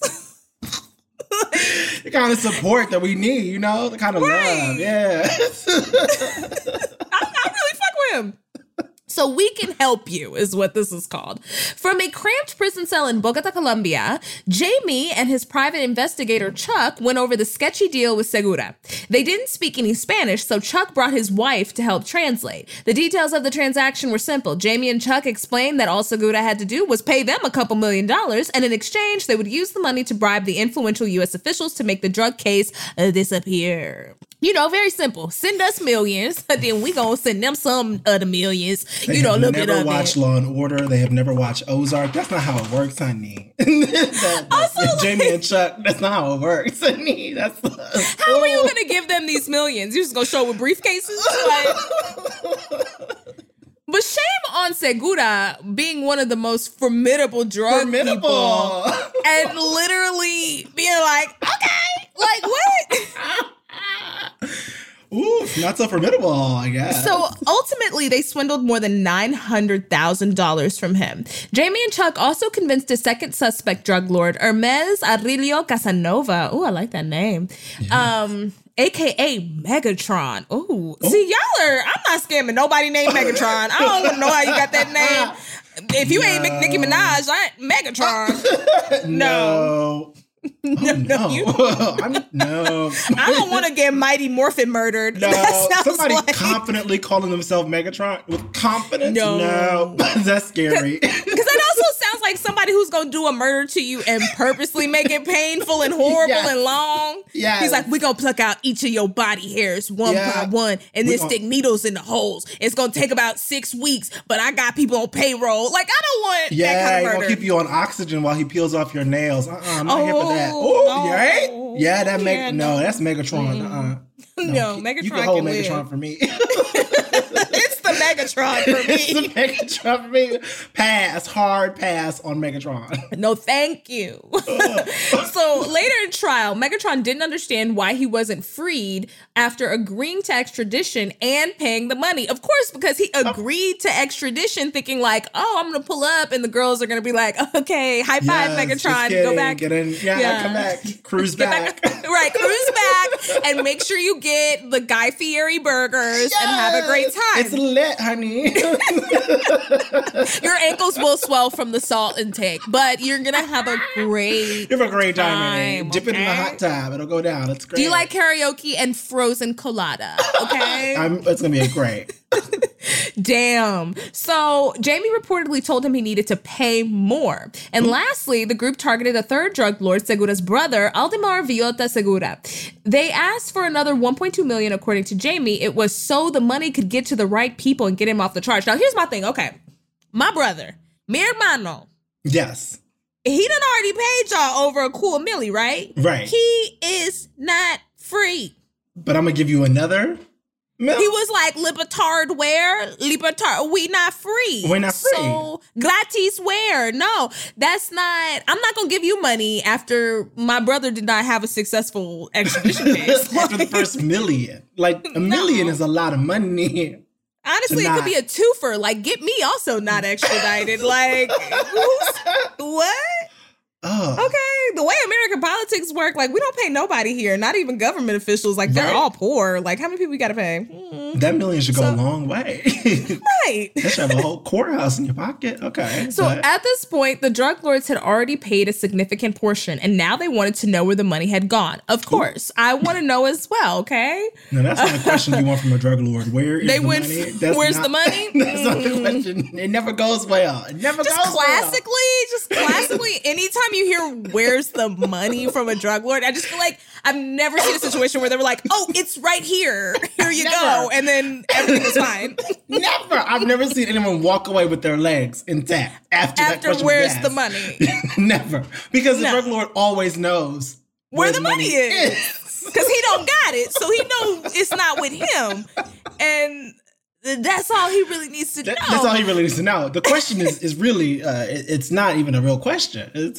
The kind of support that we need, the kind of love. Yeah. I really fuck with him. So we can help you is what this is called. From a cramped prison cell in Bogota, Colombia, Jamie and his private investigator, Chuck, went over the sketchy deal with Segura. They didn't speak any Spanish, so Chuck brought his wife to help translate. The details of the transaction were simple. Jamie and Chuck explained that all Segura had to do was pay them a couple $1 million, and in exchange, they would use the money to bribe the influential U.S. officials to make the drug case disappear. Very simple. Send us millions, then we gonna send them some other millions. They have look it up. Never watched Law and Order. They have never watched Ozark. That's not how it works, honey. Jamie and Chuck. That's not how it works, honey. How are you gonna give them these millions? You just gonna show up with briefcases? But shame on Segura being one of the most formidable drug people, and literally being like, okay, like what? Ooh, not so formidable, I guess. So ultimately, they swindled more than $900,000 from him. Jamie and Chuck also convinced a second suspect drug lord, Hermes Aurelio Casanova. Ooh, I like that name. Yeah. AKA Megatron. Ooh. See, I'm not scamming nobody named Megatron. I don't want to know how you got that name. If you ain't Nicki Minaj, I ain't Megatron. No. No. I don't want to get Mighty Morphin murdered. No, somebody confidently calling themselves Megatron with confidence. No. That's scary. Because that also sounds like somebody who's going to do a murder to you and purposely make it painful and horrible and long. Yeah. He's like, we're going to pluck out each of your body hairs one by one and then stick needles in the holes. It's going to take about 6 weeks, but I got people on payroll. Like, I don't want that kind of murder. Yeah, he's going to keep you on oxygen while he peels off your nails. I'm not here for that. Oh, you right? Yeah, that's Megatron. No, Megatron you can hold can Megatron live. For me. It's the Megatron for me. It's the Megatron for me. Hard pass on Megatron. No, thank you. So later in trial, Megatron didn't understand why he wasn't freed after agreeing to extradition and paying the money. Of course, because he agreed to extradition thinking like, oh, I'm going to pull up and the girls are going to be like, okay, high five, Megatron, go back. Get in. Yeah, come back. Cruise back. Right, cruise back and make sure you get the Guy Fieri burgers and have a great time. It's lit, honey. Your ankles will swell from the salt intake, but you're going to have a great You have a great time, honey. Dip it in the hot tub. It'll go down. It's great. Do you like karaoke and frozen colada? Okay. It's going to be great. Damn. So Jamie reportedly told him he needed to pay more. And lastly, the group targeted a third drug lord, Segura's brother, Aldemar Villota Segura. They asked for another $1.2 million, according to Jamie. It was so the money could get to the right people and get him off the charge. Now, here's my thing. Okay. My brother, mi hermano. Yes. He done already paid y'all over a cool milli, right? Right. He is not free. But I'm going to give you another milk. He was like, Libertard where? Libertard, we not free. We're not free. So, gratis where? No, that's not, I'm not going to give you money after my brother did not have a successful extradition case. After the first million. Like, $1 million is a lot of money. Honestly, it could be a twofer. Like, get me also not extradited. Like, what? Oh. Okay, the way American politics work, like, we don't pay nobody here, not even government officials. Like, they're all poor. Like, how many people we got to pay? That $1 million should go a long way. Right. That should have a whole courthouse in your pocket. Okay. So at this point, the drug lords had already paid a significant portion, and now they wanted to know where the money had gone. Of course, I want to know as well, okay? No, that's not the question you want from a drug lord. Where is the money? Where's the money? That's not the question. It never goes well. It never goes well. Just classically, anytime you hear where's the money from a drug lord, I just feel like I've never seen a situation where they were like, oh, it's right here. Here you go. And then everything was fine. Never. I've never seen anyone walk away with their legs intact after that question where's was the money? Never. Because the drug lord always knows where the money is. Because he don't got it. So he knows it's not with him. And that's all he really needs to know. That's all he really needs to know. The question is really, it's not even a real question. It's,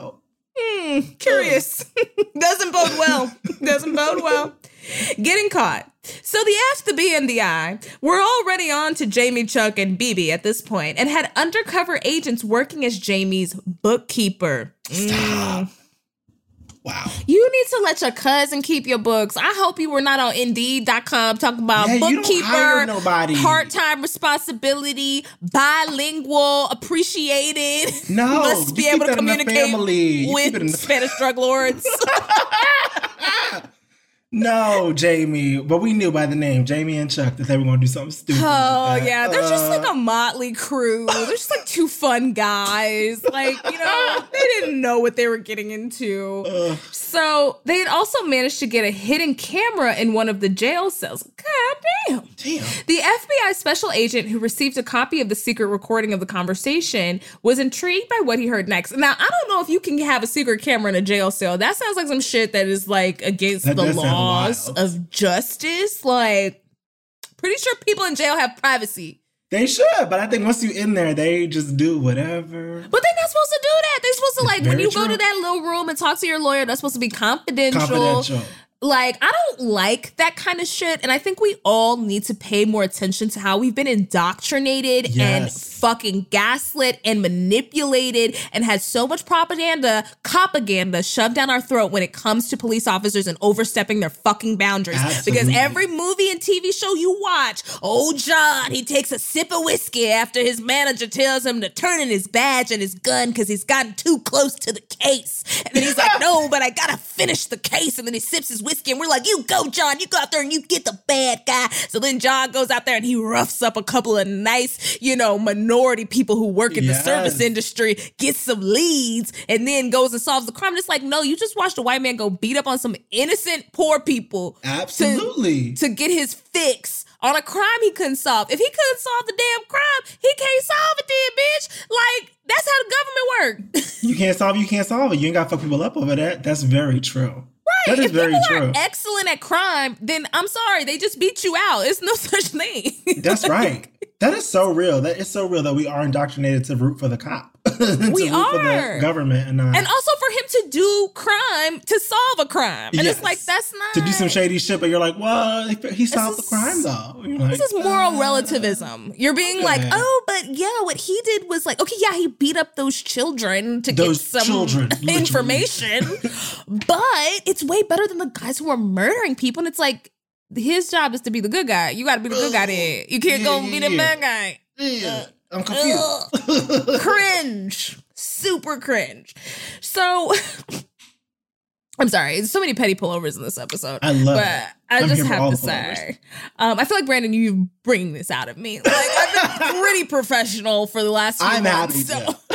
curious. Doesn't bode well. Doesn't bode well. Getting caught. So the F, the B, and the I were already on to Jamie, Chuck, and BB at this point and had undercover agents working as Jamie's bookkeeper. Stop. Wow. You need to let your cousin keep your books. I hope you were not on Indeed.com talking about bookkeeper, part-time responsibility, bilingual, appreciated. No, must be able to communicate with Spanish drug lords. No, Jamie. But we knew by the name, Jamie and Chuck, that they were going to do something stupid. Oh, yeah. They're just like a motley crew. They're just like two fun guys. Like, they didn't know what they were getting into. So they had also managed to get a hidden camera in one of the jail cells. God damn. The FBI special agent who received a copy of the secret recording of the conversation was intrigued by what he heard next. Now, I don't know if you can have a secret camera in a jail cell. That sounds like some shit that is like against the laws of justice. Like, pretty sure people in jail have privacy. They should, but I think once you're in there, they just do whatever. But they're not supposed to do that. They're supposed to, like, when you go to that little room and talk to your lawyer, that's supposed to be confidential. Like, I don't like that kind of shit. And I think we all need to pay more attention to how we've been indoctrinated and fucking gaslit and manipulated and had so much propaganda shoved down our throat when it comes to police officers and overstepping their fucking boundaries. Absolutely. Because every movie and TV show you watch, old John, he takes a sip of whiskey after his manager tells him to turn in his badge and his gun because he's gotten too close to the case. And then he's like, no, but I gotta finish the case. And then he sips his whiskey whiskey. And we're like, you go, John. You go out there and you get the bad guy. So then John goes out there and he roughs up a couple of nice, minority people who work in the service industry, gets some leads, and then goes and solves the crime. And it's like, no, you just watched a white man go beat up on some innocent poor people. Absolutely. To get his fix on a crime he couldn't solve. If he couldn't solve the damn crime, he can't solve it then, bitch. Like, that's how the government works. You can't solve it. You ain't got to fuck people up over that. That's very true. Right. That is very true. If people are excellent at crime, then I'm sorry, they just beat you out. It's no such thing. That's right. That is so real. That is so real that we are indoctrinated to root for the cop. We are. For the government. And also for him to do crime, to solve a crime. And it's like, that's not... To do some shady shit, but you're like, well, he solved the crime, though. Like, this is moral relativism. You're being like, oh, but yeah, what he did was like, okay, yeah, he beat up those children to get some information. But it's way better than the guys who are murdering people. And it's like, his job is to be the good guy. You got to be the good guy then. You can't go be the bad guy. I'm confused. Cringe. Super cringe. So, I'm sorry. There's so many petty pullovers in this episode. I love it. But I just have to say, I feel like, Brandon, you bring this out of me. Like, I've been pretty professional for the last few months. Happy to.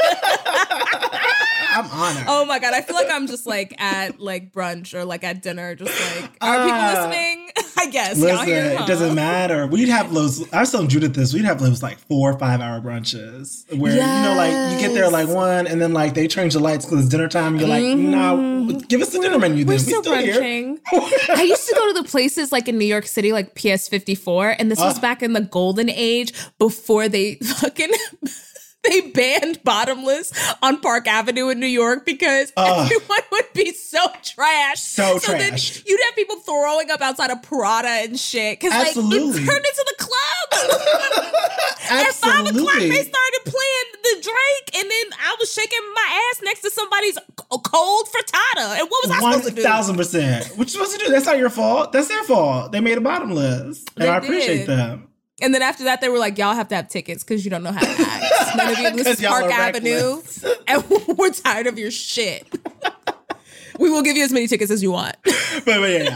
I'm honored. Oh my God. I feel like I'm just like at like brunch or like at dinner, just like, are people listening? I guess. Listen, it doesn't matter. We'd have those, I was telling Judith this, we'd have those like 4 or 5 hour brunches where, like you get there like 1 and then like they change the lights because it's dinner time. You're like, no, give us the dinner menu then. We're still brunching. I used to go to the places like in New York City, like PS 54. And this was back in the golden age before they fucking... They banned Bottomless on Park Avenue in New York because everyone would be so trashed. So trashed. Then you'd have people throwing up outside of Prada and shit. Because like, it turned into the club. At 5 o'clock, they started playing the Drake. And then I was shaking my ass next to somebody's cold frittata. And what was I supposed to do? 1,000%. What you supposed to do? That's not your fault. That's their fault. They made a Bottomless. And I appreciate them. And then after that, they were like, y'all have to have tickets because you don't know how to act. None of you, this is Park Avenue. And we're tired of your shit. We will give you as many tickets as you want. But yeah.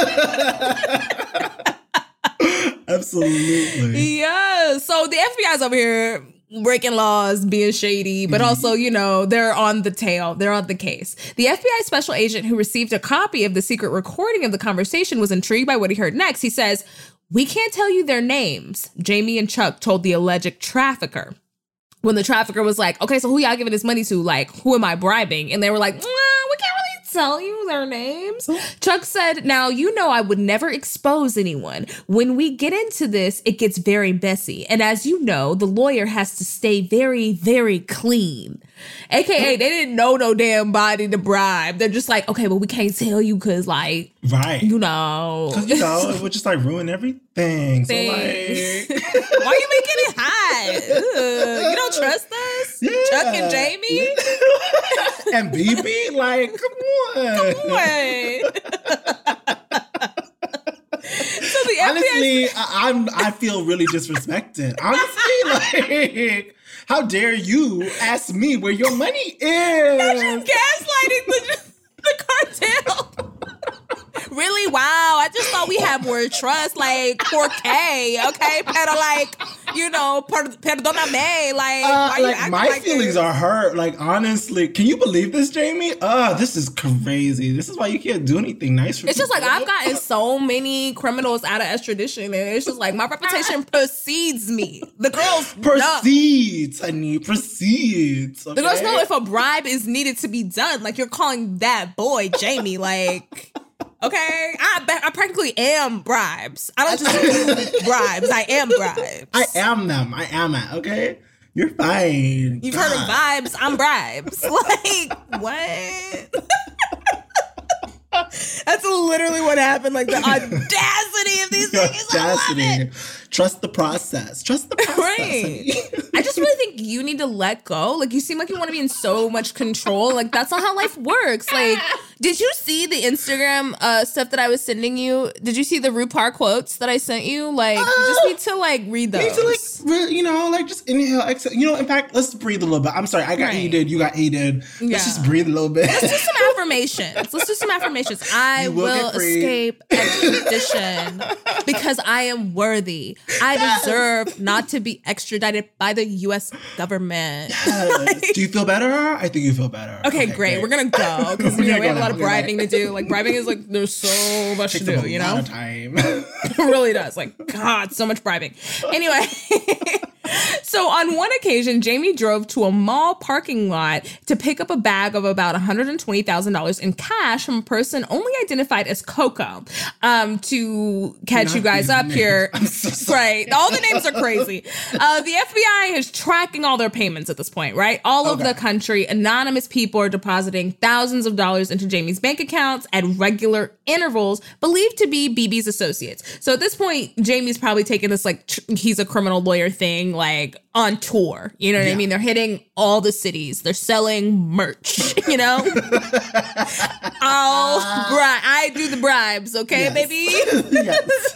Absolutely. Yeah. So the FBI's over here breaking laws, being shady, but also, they're on the tail. They're on the case. The FBI special agent who received a copy of the secret recording of the conversation was intrigued by what he heard next. He says, "We can't tell you their names," Jamie and Chuck told the alleged trafficker. When the trafficker was like, okay, so who y'all giving this money to? Like, who am I bribing? And they were like, we can't really tell you their names. Chuck said, now, I would never expose anyone. When we get into this, it gets very messy. And as you know, the lawyer has to stay very, very clean. AKA, they didn't know no damn body to bribe. They're just like, okay, but we can't tell you because, like, right. Because, it would just, like, ruin everything. So, like... Why are you making it hot? You don't trust us? Yeah. Chuck and Jamie? And BB? Like, come on. So the FBI... Honestly, I feel really disrespected. Honestly, like... How dare you ask me where your money is? You're just gaslighting the cartel. Really? Wow. I just thought we had more trust. Like, porque, okay? Pero, like, perdóname. Like, why like you my feelings are hurt. Like, honestly, can you believe this, Jamie? This is crazy. This is why you can't do anything nice for It's people. Just like, I've gotten so many criminals out of extradition, and it's just like, my reputation precedes me. The girls proceeds, honey. Proceeds. Okay? The girls know if a bribe is needed to be done. Like, you're calling that boy Jamie. Like... Okay, I practically am bribes. I don't just do bribes. I am bribes. I am them. I am it. Okay, you're fine. You've heard of vibes. I'm bribes. Like what? That's literally what happened. Like the audacity of these things. Audacity. Trust the process. Trust the process. Right. I just really think you need to let go. Like you seem like you want to be in so much control. Like that's not how life works. Like Did you see the Instagram stuff that I was sending you? Did you see the RuPaul quotes that I sent you? Like, you just need to like read those. Need to just inhale, exhale. In fact, let's breathe a little bit. I'm sorry, I got heated. You got heated. Let's just breathe a little bit. Let's do some affirmations. I will escape extradition because I am worthy. I deserve not to be extradited by the U.S. government. Yes. Do you feel better? I think you feel better. Okay, great. We're gonna go because we have a lot of bribing to do. Like bribing is like there's so much to do. A lot of time. It really does. Like God, so much bribing. Anyway. So on one occasion, Jamie drove to a mall parking lot to pick up a bag of about $120,000 in cash from a person only identified as Coco. To catch you guys up here. I'm so sorry. Right. All the names are crazy. The FBI is tracking all their payments at this point, right? All over the country, anonymous people are depositing thousands of dollars into Jamie's bank accounts at regular intervals, believed to be BB's associates. So at this point, Jamie's probably taking this like he's a criminal lawyer thing, like on tour. You know what I mean? They're hitting all the cities. They're selling merch, you know? I do the bribes, okay, baby? Yes.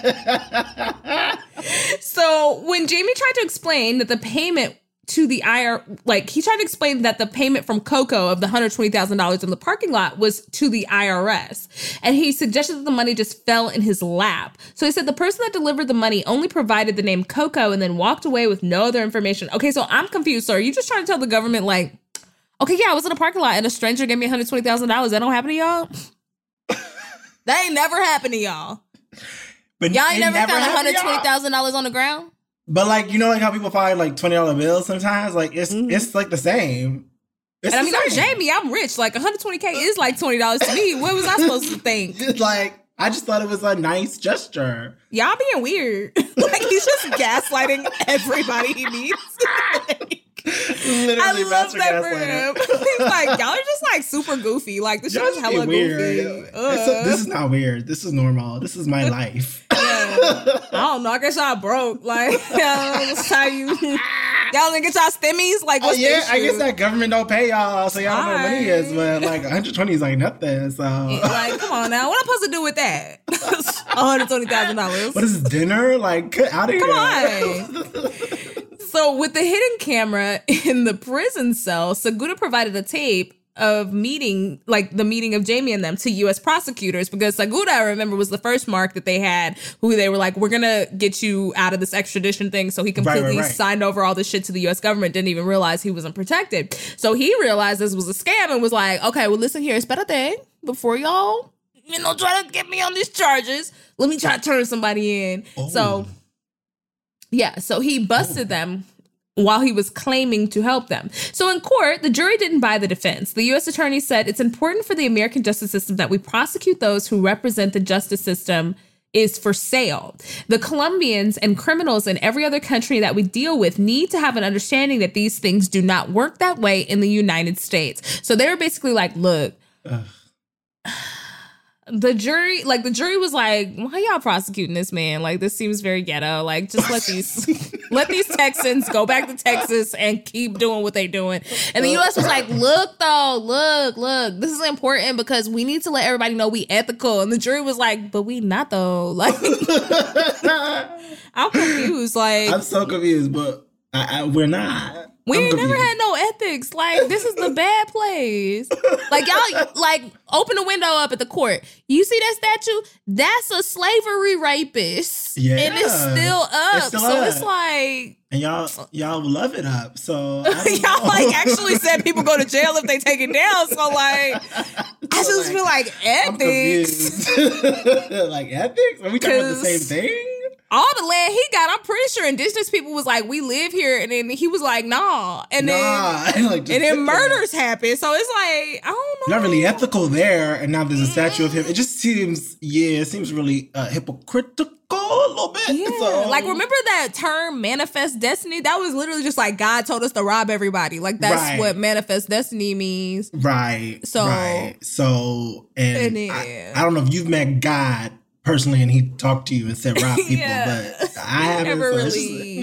So when Jamie tried to explain that the payment to the he tried to explain that the payment from Coco of the $120,000 in the parking lot was to the IRS. And he suggested that the money just fell in his lap. So he said the person that delivered the money only provided the name Coco and then walked away with no other information. Okay, so I'm confused. So are you just trying to tell the government like, okay, yeah, I was in a parking lot and a stranger gave me $120,000. That don't happen to y'all? That ain't never happened to y'all. But y'all ain't never found $120,000 on the ground? But like, like how people find like $20 bills sometimes? Like it's like the same. And I mean, I'm Jamie, I'm rich. Like $120K is like $20 to me. What was I supposed to think? It's like, I just thought it was a nice gesture. Y'all being weird. Like he's just gaslighting everybody he meets. Literally, I love that for him. He's like, y'all are just like super goofy. Like this shit is hella goofy. This is not weird. This is normal. This is my life. I don't know. I guess y'all broke. Like, that's how you. Y'all didn't get y'all stimmies? Like, what's the issue? I guess that government don't pay y'all, so y'all don't know what money is. But like 120 is like nothing. So like, come on now. What am I supposed to do with that? $120,000. What is this, dinner? Like, get out of here. Come on. So with the hidden camera in the prison cell, Segura provided a tape of the meeting of Jamie and them to U.S. prosecutors because Segura, I remember, was the first mark that they had who they were like, we're going to get you out of this extradition thing. So he completely signed over all this shit to the U.S. government, didn't even realize he wasn't protected. So he realized this was a scam and was like, okay, well, listen here, espérate, before y'all, try to get me on these charges, let me try to turn somebody in. Oh. So he busted them while he was claiming to help them. So in court, the jury didn't buy the defense. The U.S. attorney said, it's important for the American justice system that we prosecute those who represent the justice system is for sale. The Colombians and criminals in every other country that we deal with need to have an understanding that these things do not work that way in the United States. So they were basically like, look, the jury was like, why y'all prosecuting this man? Like, this seems very ghetto. Like, just let these Texans go back to Texas and keep doing what they doing. And the U.S. was like, look, this is important because we need to let everybody know we ethical. And the jury was like, but we not though. Like, I'm confused. Like, I'm so confused, but we're not. We ain't never had no ethics. Like, this is the bad place. Like, y'all, like, open the window up at the court. You see that statue? That's a slavery rapist. Yeah. And it's still up. It's like... And y'all love it up. So, y'all, like, actually said people go to jail if they take it down. So, like, I just feel like ethics. Like, ethics? Are we talking about the same thing? All the land he got, I'm pretty sure indigenous people was like, we live here. And then he was like, nah. And then murders happen. So it's like, I don't know. Not really ethical there. And now there's a statue of him. It just seems, it seems really hypocritical a little bit. Yeah. So. Like, remember that term manifest destiny? That was literally just like God told us to rob everybody. Like, that's what manifest destiny means. Right. So, and I don't know if you've met God personally and he talked to you and said rob people, but I haven't. Never really.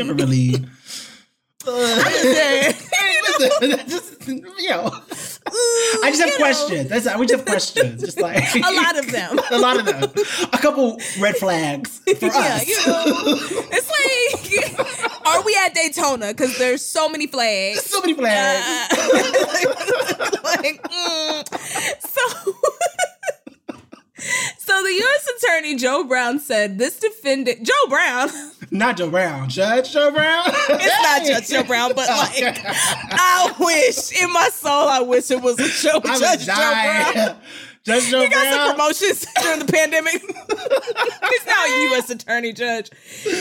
I just have questions. We just have questions. Just like a lot of them. A lot of them. A couple red flags for us. It's like, are we at Daytona? Because there's so many flags. So many flags. So the U.S. Attorney Joe Brown said this defendant, Joe Brown. Not Joe Brown. Judge Joe Brown? It's not Judge Joe Brown, but like, I wish, in my soul, I wish it was Judge Joe Brown. Judge Joe Brown. He got some promotions during the pandemic. He's now a U.S. Attorney Judge.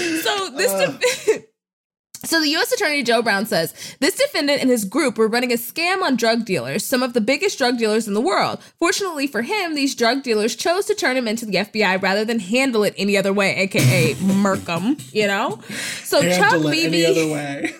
So the U.S. Attorney Joe Brown says, this defendant and his group were running a scam on drug dealers, some of the biggest drug dealers in the world. Fortunately for him, these drug dealers chose to turn him into the FBI rather than handle it any other way, a.k.a. murk him, you know? So handle it any other way.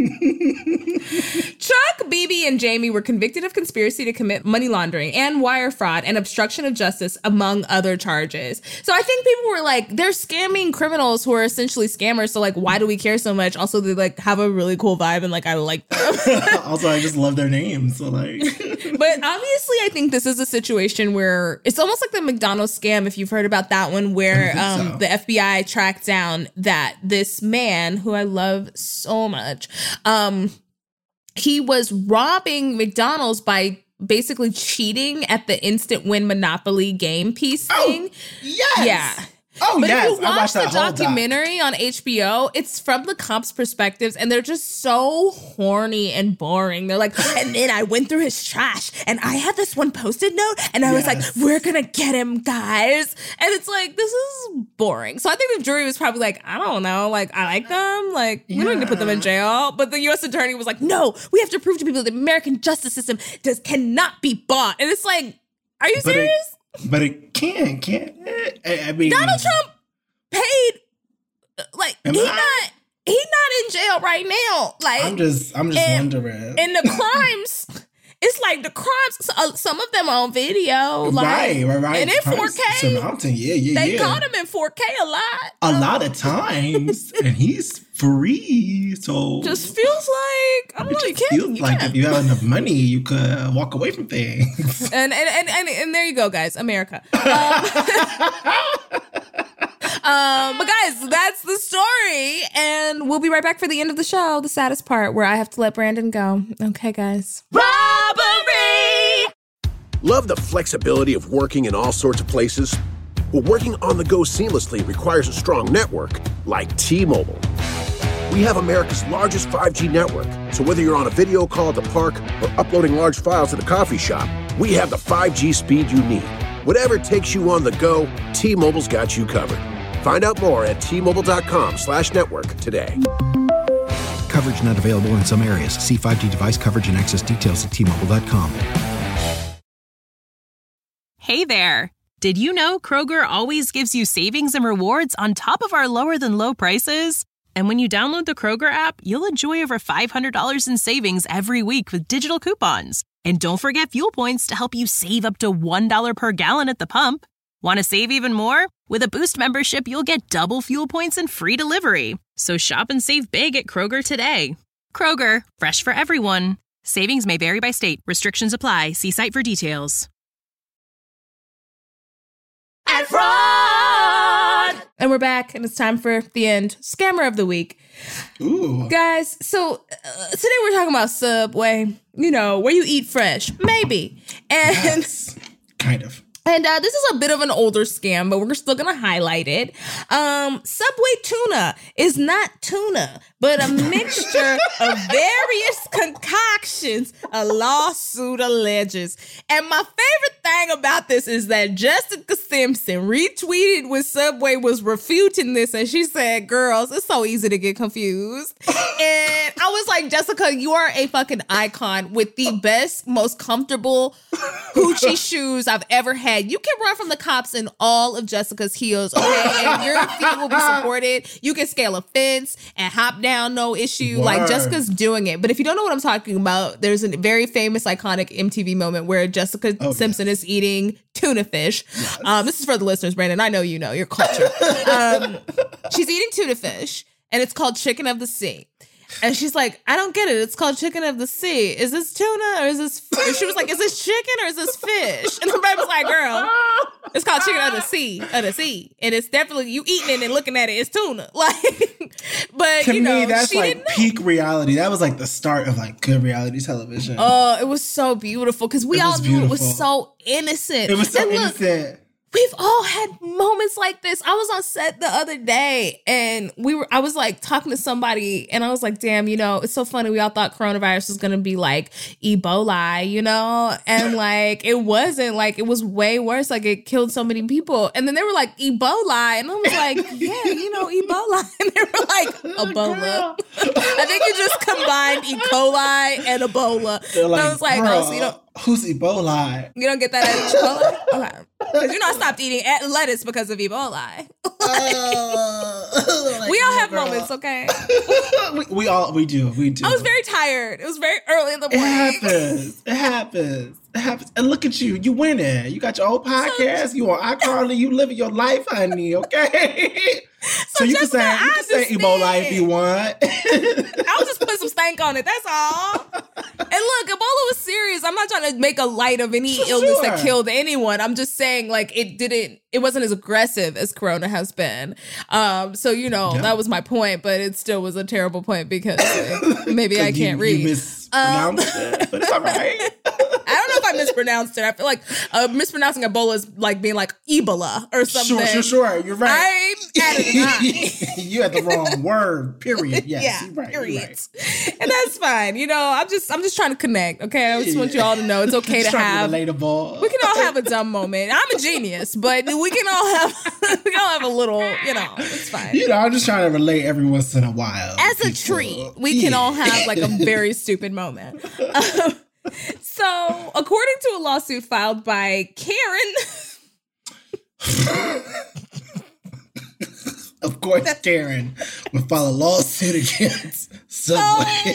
Chuck, BB, and Jamie were convicted of conspiracy to commit money laundering and wire fraud and obstruction of justice, among other charges. So I think people were like, they're scamming criminals who are essentially scammers, so like, why do we care so much? Also, they like have a really cool vibe and like I like them. Also, I just love their names. So like, but obviously, I think this is a situation where it's almost like the McDonald's scam. If you've heard about that one, where the FBI tracked down that this man who I love so much, he was robbing McDonald's by basically cheating at the instant win Monopoly game piece thing. Yes. Yeah. Oh, but yes. if you watch the documentary on HBO, it's from the cops' perspectives, and they're just so horny and boring. They're like, and then I went through his trash, and I had this one Post-it note, and I was like, we're gonna get him, guys. And it's like, this is boring. So I think the jury was probably like, I don't know, like, I like them. Like, we don't need to put them in jail. But the U.S. attorney was like, no, we have to prove to people that the American justice system cannot be bought. And it's like, are you serious? But it can't. I mean, Donald Trump paid, like, he's not in jail right now. Like, I'm just wondering. And the crimes, it's like the crimes, some of them are on video. Like, right. And in 4K. They caught him in 4K a lot of times. And he's free. So just feels like, I don't know, you can't. Feels like if you have enough money, you could walk away from things. And there you go, guys. America. But guys, that's the story. And we'll be right back for the end of the show, the saddest part where I have to let Brandon go. Okay, guys. Robbery! Love the flexibility of working in all sorts of places? Well, working on the go seamlessly requires a strong network like T-Mobile. We have America's largest 5G network, so whether you're on a video call at the park or uploading large files at the coffee shop, we have the 5G speed you need. Whatever takes you on the go, T-Mobile's got you covered. Find out more at T-Mobile.com/network today. Coverage not available in some areas. See 5G device coverage and access details at T-Mobile.com. Hey there. Did you know Kroger always gives you savings and rewards on top of our lower than low prices? And when you download the Kroger app, you'll enjoy over $500 in savings every week with digital coupons. And don't forget fuel points to help you save up to $1 per gallon at the pump. Want to save even more? With a Boost membership, you'll get double fuel points and free delivery. So shop and save big at Kroger today. Kroger, fresh for everyone. Savings may vary by state. Restrictions apply. See site for details. And fraud! And we're back, and it's time for the end. Scammer of the week. Ooh. Guys, so today we're talking about Subway. You know, where you eat fresh. Maybe. And yes, kind of. And this is a bit of an older scam, but we're still going to highlight it. Subway tuna is not tuna, but a mixture of various concoctions, a lawsuit alleges. And my favorite thing about this is that Jessica Simpson retweeted when Subway was refuting this, and she said, girls, it's so easy to get confused. And I was like, Jessica, you are a fucking icon with the best, most comfortable Gucci shoes I've ever had. You can run from the cops in all of Jessica's heels, okay? And your feet will be supported. You can scale a fence and hop down, no issue. Word. Like, Jessica's doing it. But if you don't know what I'm talking about, there's a very famous, iconic MTV moment where Jessica Simpson is eating tuna fish. Yes. This is for the listeners, Brandon. I know you know your culture. She's eating tuna fish, and it's called Chicken of the Sea. And she's like, I don't get it. It's called chicken of the sea. Is this tuna or is this fish? She was like, is this chicken or is this fish? And everybody was like, girl, it's called chicken of the sea. And it's definitely, you eating it and looking at it, it's tuna. Like, but to you know, me, that's she like didn't know. peak reality. That was like the start of like good reality television. Oh, it was so beautiful because we all knew it was beautiful. so innocent. It was so And look, innocent. we've all had moments like this. I was on set the other day and I was like talking to somebody and I was like, damn, you know, it's so funny. We all thought coronavirus was going to be like Ebola, you know? And like, it wasn't. Like, it was way worse. Like, it killed so many people. And then they were like, Ebola. And I was like, yeah, you know, Ebola. And they were like, Ebola. I think you just combined E. coli and Ebola. And I was like, oh, so you don't. Who's Ebola? You don't get that at Chipotle? Okay. Because you know I stopped eating lettuce because of Ebola. We all have moments, okay? we do. I was very tired. It was very early in the morning. It happens. And look at you. You winning. You got your own podcast. You on iCarly. You living your life, honey, okay? So you can say Ebola if you want. I'll just put some stank on it. That's all. And look, Ebola was serious. I'm not trying to make a light of any illness that killed anyone. I'm just saying, like, it wasn't as aggressive as Corona has been. So, you know, that was my point, but it still was a terrible point because maybe I can't read. You mispronounced it, but it's all right. I don't know if I mispronounced it. I feel like mispronouncing Ebola is like being like Ebola or something. Sure. You're right. I added an I. You had the wrong word. Period. Yes. Yeah. You're right. Period. You're right. And that's fine. You know, I'm just trying to connect. Okay, I just want you all to know it's okay to have. Relatable. We can all have a dumb moment. I'm a genius, but we can all have a little. You know, it's fine. You know, I'm just trying to relate every once in a while. As a treat, we can all have like a very stupid moment. So, according to a lawsuit filed by Karen. Of course, Karen would file a lawsuit against Subway.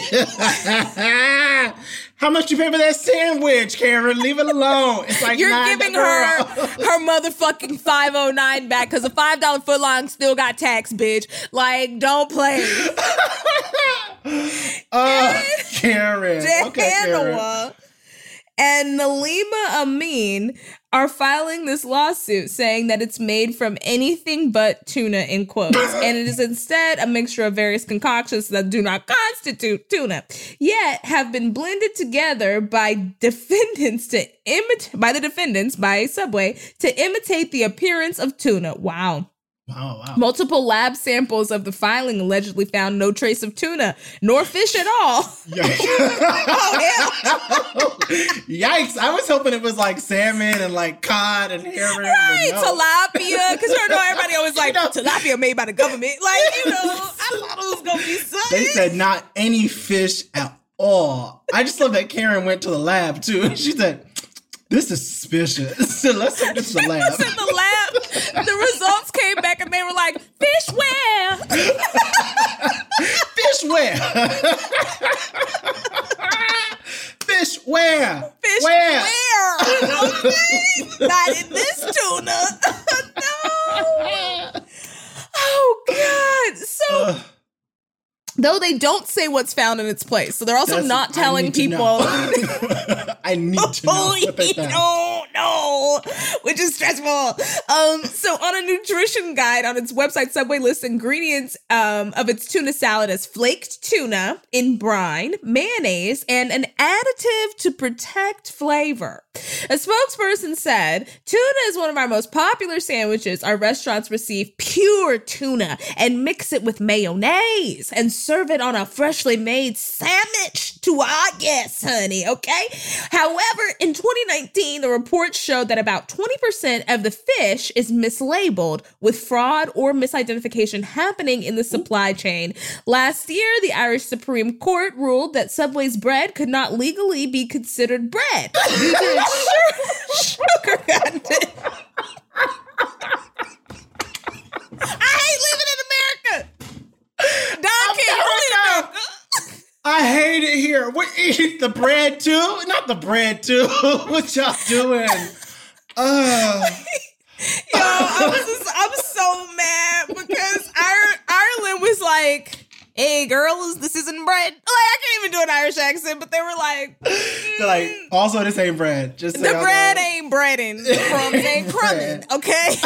How much you pay for that sandwich, Karen? Leave it alone. It's like you're giving her motherfucking $5.09 back because a $5 footlong still got tax, bitch. Like, don't play. Karen. Okay, Karen. And Nalima Amin are filing this lawsuit saying that it's made from anything but tuna, in quotes, and it is instead a mixture of various concoctions that do not constitute tuna, yet have been blended together by the defendants by Subway to imitate the appearance of tuna. Wow. Wow. Multiple lab samples of the filing allegedly found no trace of tuna, nor fish at all. Yikes. I was hoping it was like salmon and like cod and herring. Right, tilapia. Because you know everybody always like, tilapia made by the government. Like, you know, I thought it was going to be something. They said not any fish at all. I just love that Karen went to the lab too. She said, this is suspicious. So let's take this to the lab. It was in the lab. The results came back and they were like, fish where? Fish where? Fish where? Fish where? Okay. Not in this tuna. No. Oh, God. So... Though they don't say what's found in its place. So they're also not telling people. I need to know what they found. No, which is stressful. So on a nutrition guide on its website, Subway lists ingredients of its tuna salad as flaked tuna in brine, mayonnaise, and an additive to protect flavor. A spokesperson said, tuna is one of our most popular sandwiches. Our restaurants receive pure tuna and mix it with mayonnaise and serve it on a freshly made sandwich to our guests, honey, okay? However, in 2019, the report showed that about 20% of the fish is mislabeled, with fraud or misidentification happening in the supply chain. Last year, the Irish Supreme Court ruled that Subway's bread could not legally be considered bread due to its sugar content. I hate living in America. Don King, America. I hate it here. We eat the bread too? Not the bread too. What y'all doing? I'm so mad because Ireland was like, hey, girls, this isn't bread. Like, I can't even do an Irish accent, but they were like, They're like, also, this ain't bread. Just the bread ain't breading. Crumbs ain't crumbing, okay?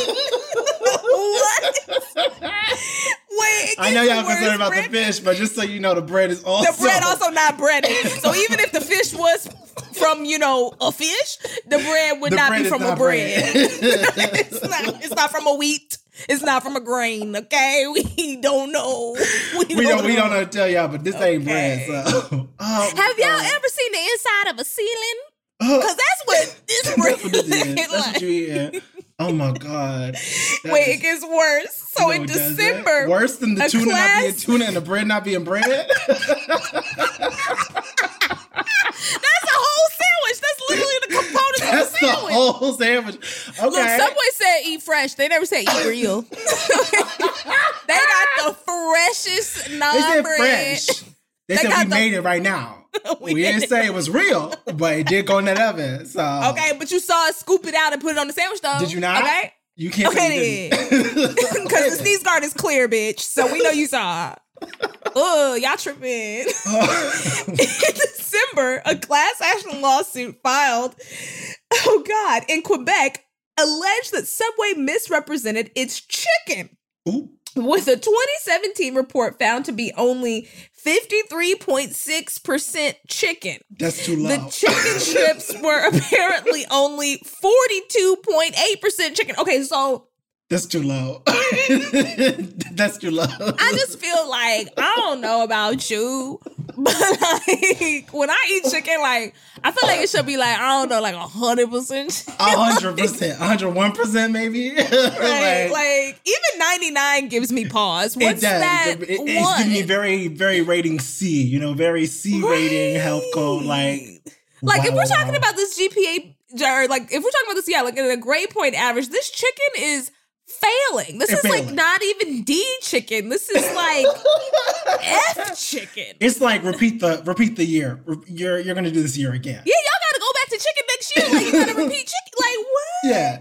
What? Wait, I know y'all concerned about the fish, but just so you know, the bread is also... The bread also not breaded. So even if the fish was from, a fish, the bread would not be from a bread. It's not from a wheat. It's not from a grain, okay? We don't know. We don't know how to tell y'all, but this ain't bread, so... Have y'all ever seen the inside of a ceiling? Because that's what this bread is like. That's what you eat. Oh my God. Wait, it gets worse. So in December... Worse than the tuna not being tuna and the bread not being bread? That's a whole sandwich. That's literally the components of the sandwich. That's the whole sandwich. Okay. Look, Subway said eat fresh. They never said eat real. They got the freshest non-bread. They said fresh. They said we made it right now. We didn't say it was real, but it did go in that oven. So okay, but you saw us scoop it out and put it on the sandwich though. Did you not? Okay. You can't say you didn't. Because the sneeze guard is clear, bitch. So we know you saw it. Oh, y'all tripping. In December, a class action lawsuit filed, in Quebec, alleged that Subway misrepresented its chicken. Ooh. With a 2017 report found to be only 53.6% chicken. That's too low. The chicken strips were apparently only 42.8% chicken. Okay, so... That's too low. That's too low. I just feel like, I don't know about you, but like, when I eat chicken, like, I feel like it should be like, I don't know, like 100%. 100%. 101% maybe. like, even 99 gives me pause. What's that? It's giving me very, very rating C, very C rating health code. Like if we're talking about this GPA, or like, if we're talking about this, like in a grade point average, this chicken is failing. This is like not even D chicken. This is like F chicken. It's like repeat the year. You're gonna do this year again. Yeah, y'all gotta go back to chicken next year. Like you gotta repeat chicken. Like what? Yeah.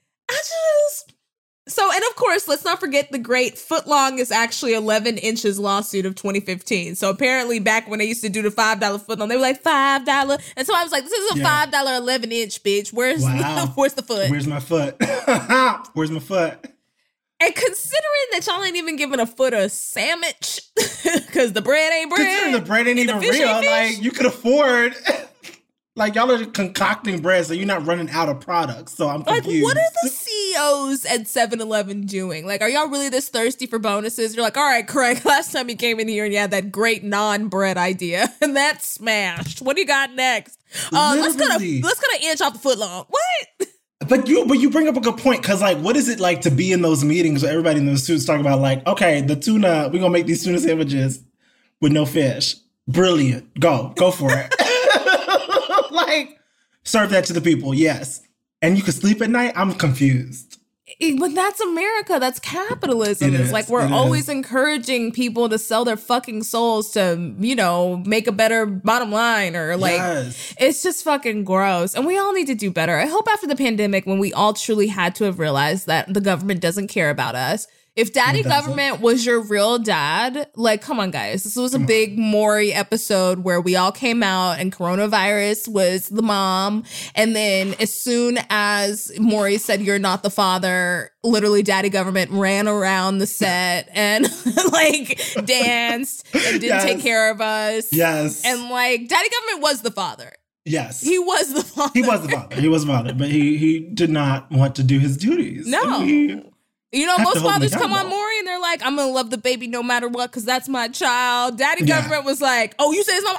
And of course, let's not forget the great footlong is actually 11 inches lawsuit of 2015. So apparently back when they used to do the $5 footlong, they were like $5. And so I was like, this is a $5 11-inch, bitch. Where's the foot? Where's my foot? Where's my foot? And considering that y'all ain't even giving a foot a sandwich, because the bread ain't bread. Considering the bread ain't even real, like you could afford... Like, y'all are concocting bread, so you're not running out of products. So I'm confused. Like, what are the CEOs at 7-Eleven doing? Like, are y'all really this thirsty for bonuses? You're like, all right, Craig, last time you came in here and you had that great non-bread idea, and that smashed. What do you got next? Let's get an inch off the footlong. What? But you bring up a good point, because, like, what is it like to be in those meetings where everybody in those suits talking about, like, okay, the tuna, we're going to make these tuna sandwiches with no fish. Brilliant. Go for it. Like, serve that to the people, yes. And you can sleep at night? I'm confused. But that's America. That's capitalism. It's like we're always encouraging people to sell their fucking souls to, make a better bottom line or like, It's just fucking gross. And we all need to do better. I hope after the pandemic, when we all truly had to have realized that the government doesn't care about us, if daddy government was your real dad, like, come on, guys. This was a big Maury episode where we all came out and coronavirus was the mom. And then as soon as Maury said, you're not the father, literally daddy government ran around the set and like danced and didn't take care of us. Yes. And like daddy government was the father. Yes. He was the father. He was the father, but he did not want to do his duties. No. Most fathers come on Maury and they're like, I'm going to love the baby no matter what because that's my child. Daddy government was like, oh, you say it's not...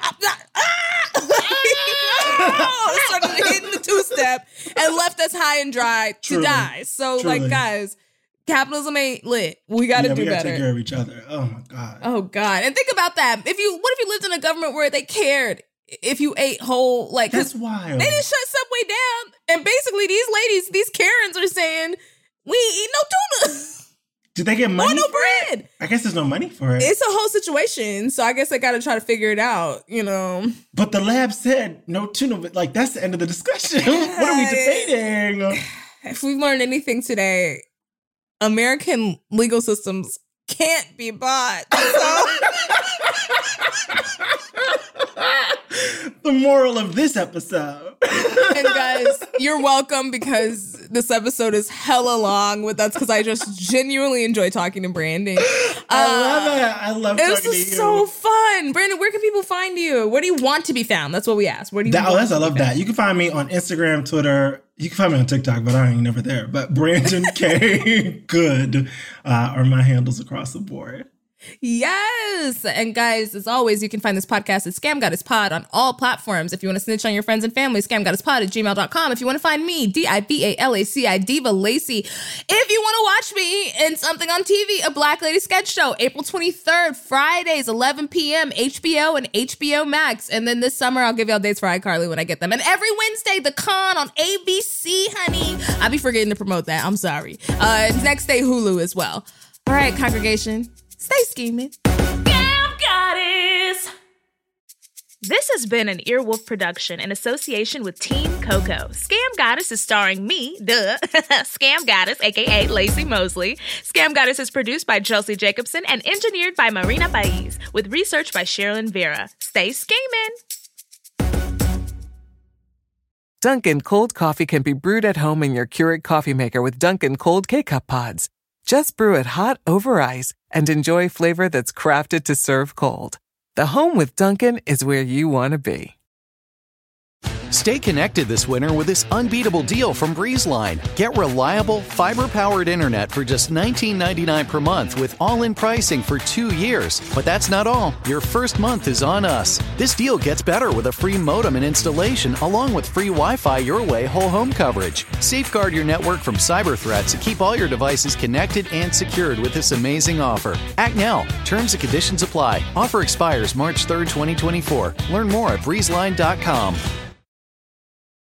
Started hitting the two-step and left us high and dry to die. So, like, guys, capitalism ain't lit. We got to do better. We got to take care of each other. Oh, my God. Oh, God. And think about that. What if you lived in a government where they cared if you ate whole... like that's wild. They didn't shut Subway down. And basically, these ladies, these Karens are saying... we ain't eat no tuna. Did they get money? Or no bread. I guess there's no money for it. It's a whole situation. So I guess they got to try to figure it out, But the lab said no tuna, but like that's the end of the discussion. What are we debating? If we've learned anything today, American legal systems can't be bought. So the moral of this episode. And guys, you're welcome, because this episode is hella long. That's because I just genuinely enjoy talking to Brandon. I love it. I love talking to you. This is so fun. Brandon, where can people find you? Where do you want to be found? That's what we asked. Where do you want to be found? I love that. You can find me on Instagram, Twitter. You can find me on TikTok, but I ain't never there. But Brandon K. Good are my handles across the board. Yes. And guys, as always, you can find this podcast at Scam Goddess Pod on all platforms. If you want to snitch on your friends and family, scamgoddesspod@gmail.com. If you want to find me, DIVALACI, Diva Lacey. If you want to watch me in something on TV, a Black Lady sketch show, April 23rd, Fridays, 11 p.m., HBO and HBO Max. And then this summer, I'll give y'all dates for iCarly when I get them. And every Wednesday, The Con on ABC, honey. I'll be forgetting to promote that. I'm sorry. Next day, Hulu as well. All right, congregation. Stay scheming. Scam Goddess! This has been an Earwolf production in association with Team Coco. Scam Goddess is starring me, Scam Goddess, a.k.a. Lacey Mosley. Scam Goddess is produced by Chelsea Jacobson and engineered by Marina Baiz, with research by Sherilyn Vera. Stay scheming! Dunkin' cold coffee can be brewed at home in your Keurig coffee maker with Dunkin' Cold K-Cup pods. Just brew it hot over ice and enjoy flavor that's crafted to serve cold. The home with Dunkin' is where you want to be. Stay connected this winter with this unbeatable deal from BreezeLine. Get reliable, fiber-powered internet for just $19.99 per month with all-in pricing for 2 years. But that's not all. Your first month is on us. This deal gets better with a free modem and installation, along with free Wi-Fi your way whole home coverage. Safeguard your network from cyber threats and keep all your devices connected and secured with this amazing offer. Act now. Terms and conditions apply. Offer expires March 3rd, 2024. Learn more at breezeline.com.